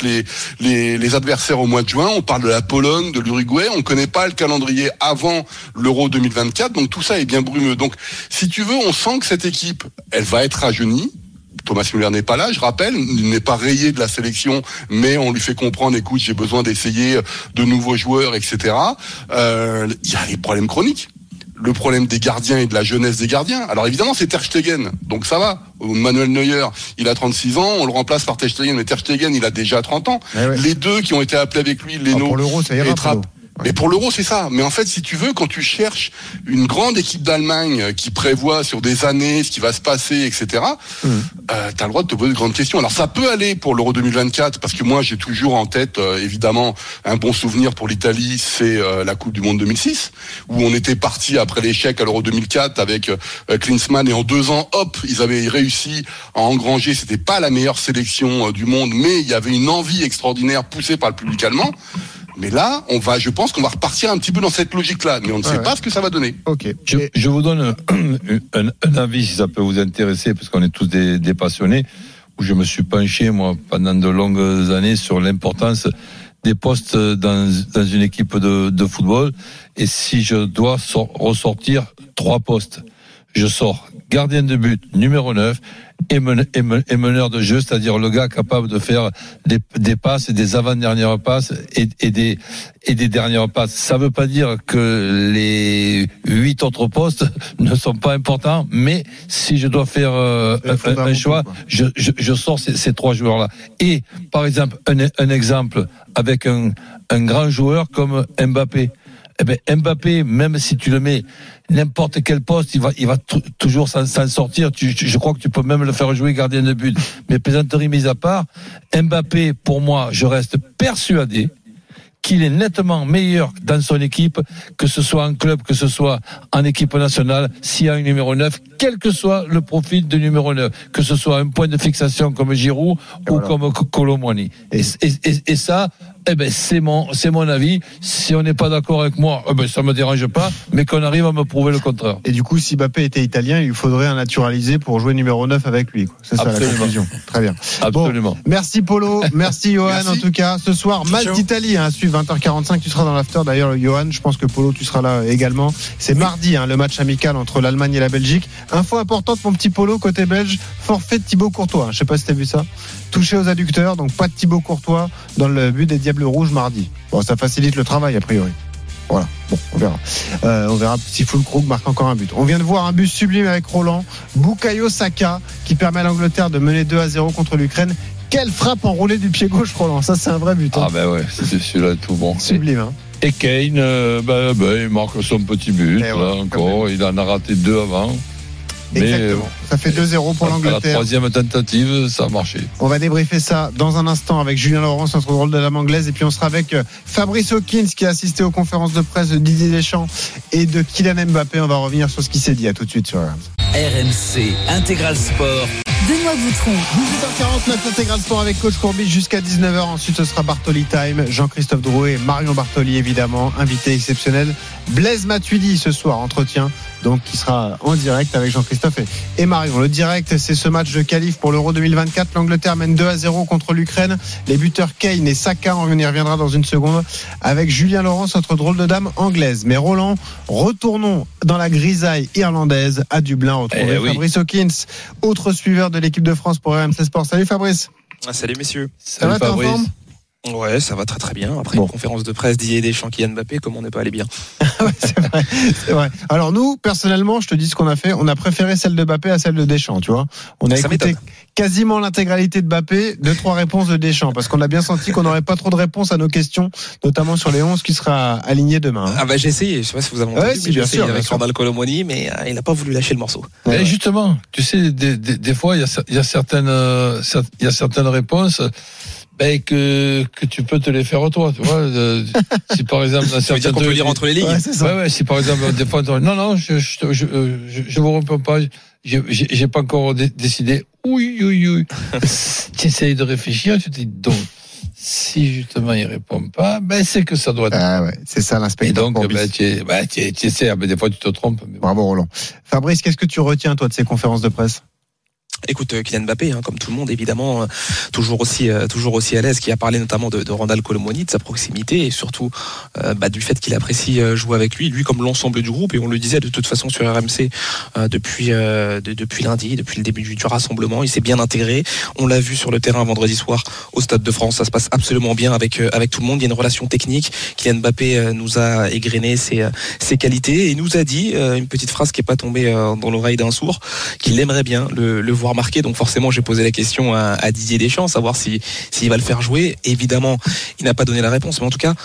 les adversaires au mois de juin. On parle de la Pologne, de l'Uruguay, on connaît pas le calendrier avant l'Euro 2024, donc tout ça est bien brumeux. Donc si tu veux, on sent que cette équipe, elle va être rajeunie. Thomas Müller n'est pas là, je rappelle, il n'est pas rayé de la sélection, mais on lui fait comprendre, écoute, j'ai besoin d'essayer de nouveaux joueurs, etc. Il y a les problèmes chroniques. Le problème des gardiens et de la jeunesse des gardiens. Alors évidemment, c'est Ter Stegen, donc ça va. Manuel Neuer, il a 36 ans, on le remplace par Ter Stegen, mais Ter Stegen, il a déjà 30 ans. Les 2 qui ont été appelés avec lui, Leno pour l'Euro, ça ira, et Trapp. Mais pour l'Euro, c'est ça. Mais en fait, si tu veux, quand tu cherches une grande équipe d'Allemagne qui prévoit sur des années ce qui va se passer, etc., t'as le droit de te poser de grandes questions. Alors ça peut aller pour l'Euro 2024, parce que moi j'ai toujours en tête, évidemment, un bon souvenir pour l'Italie, c'est la Coupe du Monde 2006, où on était parti après l'échec à l'Euro 2004 avec Klinsmann, et en 2 ans, hop, ils avaient réussi à engranger. C'était pas la meilleure sélection du monde, mais il y avait une envie extraordinaire poussée par le public allemand. Mais là, je pense qu'on va repartir un petit peu dans cette logique-là, mais on ne sait pas ce que ça va donner. Ok. Je vous donne un avis, si ça peut vous intéresser, parce qu'on est tous des passionnés, où je me suis penché, moi, pendant de longues années, sur l'importance des postes dans une équipe de football. Et si je dois ressortir 3 postes, je sors gardien de but, numéro 9, et meneur de jeu, c'est-à-dire le gars capable de faire des passes et des avant-dernières passes et des dernières passes. Ça veut pas dire que les 8 autres postes ne sont pas importants, mais si je dois faire un choix, je sors ces 3 joueurs-là. Et par exemple, un exemple avec un grand joueur comme Mbappé. Eh ben Mbappé, même si tu le mets n'importe quel poste, il va toujours s'en sortir. Je crois que tu peux même le faire jouer gardien de but. Mais plaisanterie mise à part, Mbappé, pour moi, je reste persuadé qu'il est nettement meilleur dans son équipe, que ce soit en club, que ce soit en équipe nationale, s'il y a un numéro 9, quel que soit le profil de numéro 9, que ce soit un point de fixation comme Giroud ou comme Kolo Muani. Et ça, Eh ben, c'est mon avis. Si on n'est pas d'accord avec moi, ça me dérange pas, mais qu'on arrive à me prouver le contraire. Et du coup, si Mbappé était italien, il faudrait un naturalisé pour jouer numéro 9 avec lui, quoi. C'est ça la conclusion. Très bien. Absolument. Bon, merci Polo, merci Johan. En tout cas, ce soir, Malte-Italie, à suivre 20h45. Tu seras dans l'after. D'ailleurs, Johan, je pense que Polo, tu seras là également. C'est mardi, le match amical entre l'Allemagne et la Belgique. Info importante, mon petit Polo, côté belge, forfait de Thibaut Courtois. Je sais pas si t'as vu ça. Touché aux adducteurs, donc pas de Thibaut Courtois dans le but des Diables Rouges mardi. Bon, ça facilite le travail a priori. Voilà, bon, on verra. On verra si Füllkrug marque encore un but. On vient de voir un but sublime avec Roland. Bukayo Saka qui permet à l'Angleterre de mener 2-0 contre l'Ukraine. Quelle frappe enroulée du pied gauche, Roland. Ça, c'est un vrai but. Ah ben ouais, c'est celui-là tout bon. Sublime, hein. Et Kane, il marque son petit but. Là, encore, il en a raté 2 avant. Exactement. Mais ça fait 2-0 pour l'Angleterre. La 3e tentative, ça a marché. On va débriefer ça dans un instant avec Julien Laurence, notre rôle de dame anglaise, et puis on sera avec Fabrice Hawkins qui a assisté aux conférences de presse de Didier Deschamps et de Kylian Mbappé. On va revenir sur ce qui s'est dit. À tout de suite sur RMC Intégral Sport. Benoît Boutron. 18h49, l'Intégral Sport avec Coach Courbis jusqu'à 19h. Ensuite, ce sera Bartoli Time. Jean-Christophe Drouet et Marion Bartoli, évidemment. Invité exceptionnel. Blaise Matuidi ce soir, entretien. Donc, qui sera en direct avec Jean-Christophe et Marion. Le direct, c'est ce match de qualif pour l'Euro 2024. L'Angleterre mène 2-0 contre l'Ukraine. Les buteurs Kane et Saka, on y reviendra dans une seconde. Avec Julien Laurence, notre drôle de dame anglaise. Mais Roland, retournons dans la grisaille irlandaise à Dublin. Retrouver Fabrice Hawkins, autre suiveur de l'équipe de France pour RMC Sport. Salut Fabrice. Salut messieurs. Ça va, t'es en forme ? Ouais, ça va très très bien. Après une conférence de presse Didier Deschamps, Kylian Mbappé, comment on n'est pas allé bien. Ouais, c'est vrai. Alors nous, personnellement, je te dis ce qu'on a fait. On a préféré celle de Mbappé à celle de Deschamps, tu vois. On a écouté quasiment l'intégralité de Mbappé, 2-3 réponses de Deschamps, parce qu'on a bien senti qu'on n'aurait pas trop de réponses à nos questions, notamment sur les 11 qui sera aligné demain. Ah bah j'ai essayé, je sais pas si vous avez entendu, mais j'ai essayé avec Randal Colomoni, mais il n'a pas voulu lâcher le morceau. Mais justement, tu sais, des fois, il y a certaines réponses. Que tu peux te les faire toi, tu vois. Si par exemple, dans certains qu'on peut lire entre les lignes. Ouais, si par exemple, des fois, non, je vous réponds pas, j'ai pas encore décidé. Oui. Tu essayes de réfléchir, tu te dis donc. Si justement il répond pas, c'est que ça doit être. Ah ouais, c'est ça l'inspecteur. Et donc, tu essaies, des fois tu te trompes. Mais... Bravo Roland. Fabrice, qu'est-ce que tu retiens toi de ces conférences de presse? Écoute, Kylian Mbappé, comme tout le monde, évidemment, toujours aussi à l'aise, qui a parlé notamment de Randal Colomoni, de sa proximité et surtout du fait qu'il apprécie jouer avec lui comme l'ensemble du groupe. Et on le disait de toute façon sur RMC depuis lundi, depuis le début du rassemblement, il s'est bien intégré. On l'a vu sur le terrain vendredi soir au Stade de France, ça se passe absolument bien avec tout le monde. Il y a une relation technique. Kylian Mbappé nous a égrené ses qualités et nous a dit une petite phrase qui est pas tombée dans l'oreille d'un sourd, qu'il aimerait bien le voir marqué. Donc forcément j'ai posé la question à Didier Deschamps, savoir s'il va le faire jouer. Évidemment il n'a pas donné la réponse, mais en tout cas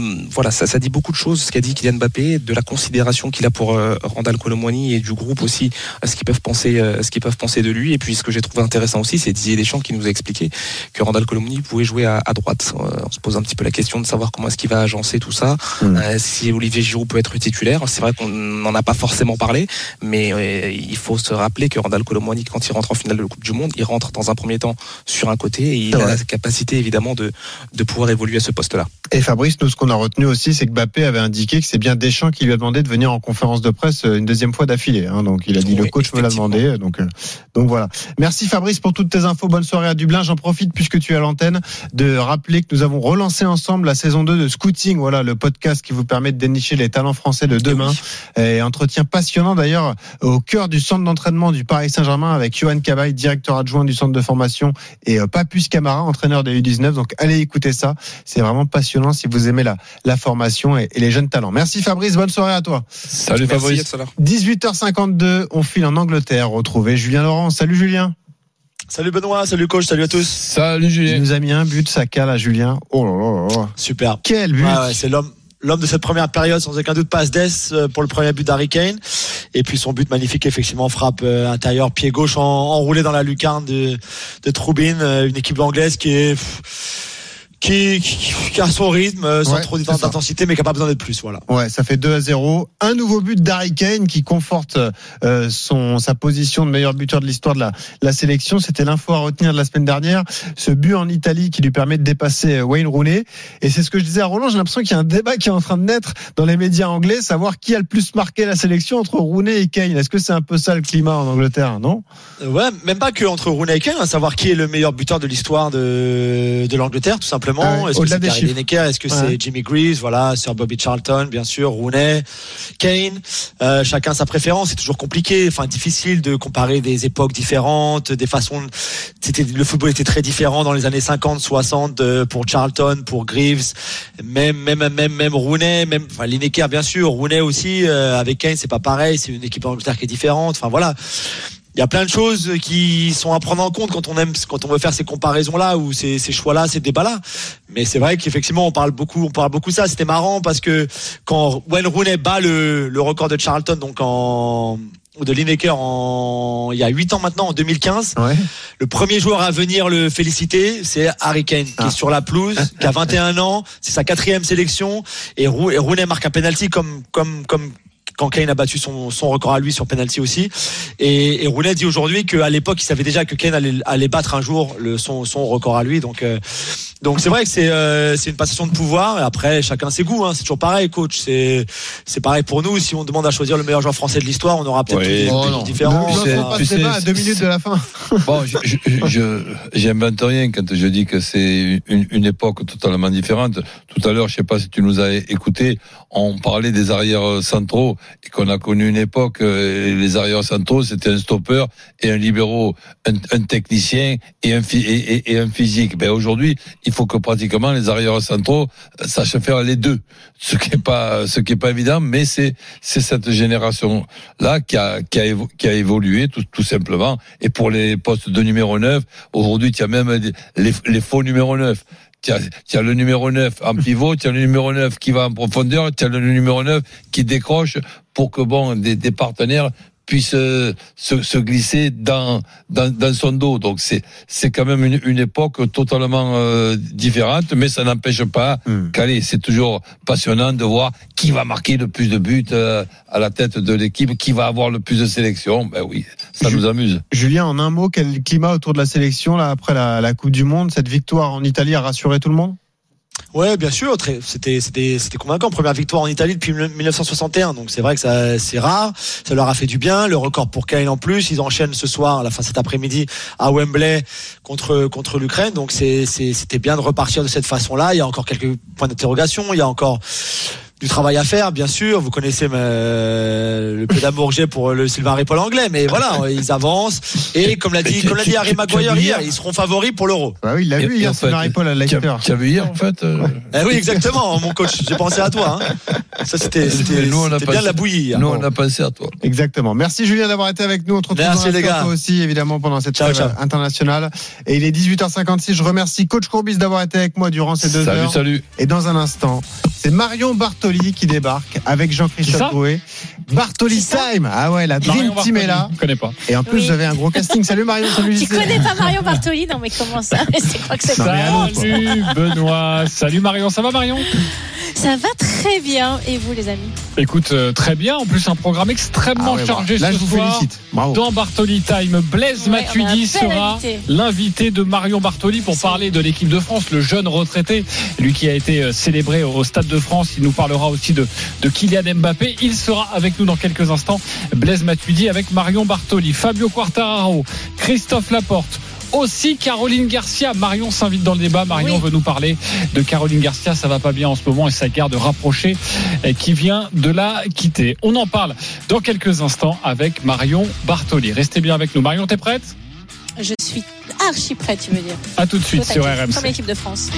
ça dit beaucoup de choses, ce qu'a dit Kylian Mbappé, de la considération qu'il a pour Randal Colomoni et du groupe aussi, ce qu'ils peuvent penser de lui. Et puis ce que j'ai trouvé intéressant aussi, c'est Didier Deschamps qui nous a expliqué que Randal Colomoni pouvait jouer à droite. On se pose un petit peu la question de savoir comment est-ce qu'il va agencer tout ça, si Olivier Giroud peut être titulaire. C'est vrai qu'on n'en a pas forcément parlé, mais il faut se rappeler que Randal Colomoni, quand il rentre en finale de la Coupe du Monde, il rentre dans un premier temps sur un côté et il a la capacité évidemment de pouvoir évoluer à ce poste-là. Et Fabrice, nous ce qu'on a retenu aussi, c'est que Mbappé avait indiqué que c'est bien Deschamps qui lui a demandé de venir en conférence de presse une deuxième fois d'affilée. Donc il a dit le coach me l'a demandé. Donc voilà. Merci Fabrice pour toutes tes infos. Bonne soirée à Dublin. J'en profite puisque tu es à l'antenne de rappeler que nous avons relancé ensemble la saison 2 de Scouting. Voilà le podcast qui vous permet de dénicher les talents français de demain. Et entretien passionnant d'ailleurs au cœur du centre d'entraînement du Paris Saint-Germain avec Johan Cabaye, directeur adjoint du centre de formation, et Papus Camara, entraîneur des U19. Donc allez écouter ça, c'est vraiment passionnant si vous aimez la formation et les jeunes talents. Merci Fabrice, bonne soirée à toi. Salut Fabrice. 18h52, on file en Angleterre retrouver Julien Laurence. Salut Julien. Salut Benoît, salut coach, salut à tous. Salut Julien. Il nous a mis un but, Saka là Julien. Oh là là. Super. Quel but. C'est l'homme de cette première période, sans aucun doute, passe d'Est pour le premier but d'Harry Kane. Et puis son but magnifique, effectivement, frappe intérieur, pied gauche enroulé dans la lucarne de Trubin, une équipe anglaise qui qui a son rythme, sans trop d'intensité, mais qui n'a pas besoin d'être plus. Voilà. Ouais, ça fait 2-0. Un nouveau but d'Harry Kane qui conforte sa position de meilleur buteur de l'histoire de la sélection. C'était l'info à retenir de la semaine dernière. Ce but en Italie qui lui permet de dépasser Wayne Rooney. Et c'est ce que je disais à Roland, j'ai l'impression qu'il y a un débat qui est en train de naître dans les médias anglais, savoir qui a le plus marqué la sélection entre Rooney et Kane. Est-ce que c'est un peu ça le climat en Angleterre, non? Ouais, même pas que entre Rooney et Kane, à savoir qui est le meilleur buteur de l'histoire de l'Angleterre, tout simplement. Est-ce que c'est Gary Lineker, est-ce que c'est Jimmy Greaves, voilà, Sir Bobby Charlton, bien sûr, Rooney, Kane, chacun sa préférence, c'est toujours compliqué, difficile de comparer des époques différentes, des façons, le football était très différent dans les années 50, 60 pour Charlton, pour Greaves, même Rooney, Lineker bien sûr, Rooney aussi, avec Kane c'est pas pareil, c'est une équipe d'Angleterre qui est différente, voilà. Il y a plein de choses qui sont à prendre en compte quand on veut faire ces comparaisons-là ou ces choix-là, ces débats-là. Mais c'est vrai qu'effectivement, on parle beaucoup de ça. C'était marrant parce que quand Wayne Rooney bat le record de Charlton, donc de Lineker il y a 8 ans maintenant, en 2015. Ouais. Le premier joueur à venir le féliciter, c'est Harry Kane, qui est sur la pelouse, qui a 21 ans, c'est sa 4e sélection, et Rooney marque un penalty comme quand Kane a battu son record à lui sur penalty aussi. Et Rooney dit aujourd'hui qu'à l'époque, il savait déjà que Kane allait battre un jour son record à lui. Donc c'est vrai que c'est une passation de pouvoir. Et après, chacun ses goûts. C'est toujours pareil, coach. C'est pareil pour nous. Si on demande à choisir le meilleur joueur français de l'histoire, on aura peut-être des différents. Tu sais, à 2 minutes de la fin. Bon, j'invente rien quand je dis que c'est une époque totalement différente. Tout à l'heure, je sais pas si tu nous as écouté, on parlait des arrières centraux et qu'on a connu une époque, les arrières centraux, c'était un stopper et un libéro, un technicien et un physique. Aujourd'hui, il faut que pratiquement les arrières centraux sachent faire les deux. Ce qui est pas évident, mais c'est cette génération-là qui a évolué tout simplement. Et pour les postes de numéro 9, aujourd'hui, tu as même les faux numéro 9. Tu as le numéro 9 en pivot, tu as le numéro 9 qui va en profondeur, tu as le numéro 9 qui décroche pour que des partenaires puissent se glisser dans son dos. Donc c'est quand même une époque totalement différente, mais ça n'empêche pas qu'allez, c'est toujours passionnant de voir qui va marquer le plus de buts à la tête de l'équipe, qui va avoir le plus de sélections. Oui, ça nous amuse. Julien, en un mot, quel climat autour de la sélection là après la Coupe du Monde? Cette victoire en Italie a rassuré tout le monde? Ouais, bien sûr. C'était convaincant. Première victoire en Italie depuis 1961. Donc c'est vrai que c'est rare. Ça leur a fait du bien. Le record pour Kane en plus. Ils enchaînent ce soir, cet après-midi, à Wembley contre l'Ukraine. Donc c'était bien de repartir de cette façon-là. Il y a encore quelques points d'interrogation. Il y a encore du travail à faire, bien sûr. Vous connaissez le peu d'amour que j'ai pour le Sylvain Ripoll anglais, mais voilà, ils avancent. Et comme l'a dit Harry Maguire hier, ils seront favoris pour l'Euro. Bah oui, il l'a vu hier, Sylvain Ripoll à Leicester. Tu as vu hier, en fait Oui, exactement, mon coach. J'ai pensé à toi. Ça, c'était bien la bouillie. Nous, on a pensé à toi. Exactement. Merci, Julien, d'avoir été avec nous. On te retrouve Merci, les gars. Toi aussi, évidemment, pendant cette trêve internationale. Et il est 18h56. Je remercie Coach Courbis d'avoir été avec moi durant ces 2 heures. Salut. Et dans un instant, c'est Marion Bartoli qui débarque avec Jean-Christophe Drouet. Bartoli Time. Ah ouais, la Dream Team est là. Je connais pas. Et en plus, j'avais un gros casting. Salut Marion, salut. Tu connais pas Marion Bartoli? Non, mais comment ça? Je crois que c'est Salut Benoît. Salut Marion. Ça va Marion? Ça va très bien. Et vous, les amis? Écoute, très bien. En plus, un programme extrêmement chargé là, ce je vous soir. Félicite. Bravo. Dans Bartoli Time, Blaise Matuidi sera l'invité de Marion Bartoli pour parler de l'équipe de France, le jeune retraité, lui qui a été célébré au Stade de France. Il nous parlera aussi de Kylian Mbappé. Il sera avec nous dans quelques instants. Blaise Matuidi avec Marion Bartoli, Fabio Quartararo, Christophe Laporte. Aussi Caroline Garcia. Marion s'invite dans le débat. Marion veut nous parler de Caroline Garcia. Ça va pas bien en ce moment et sa garde rapprochée qui vient de la quitter. On en parle dans quelques instants avec Marion Bartoli. Restez bien avec nous. Marion, t'es prête? Je suis archi prête, tu veux dire. À tout de suite sur RMC. Comme l'équipe de France.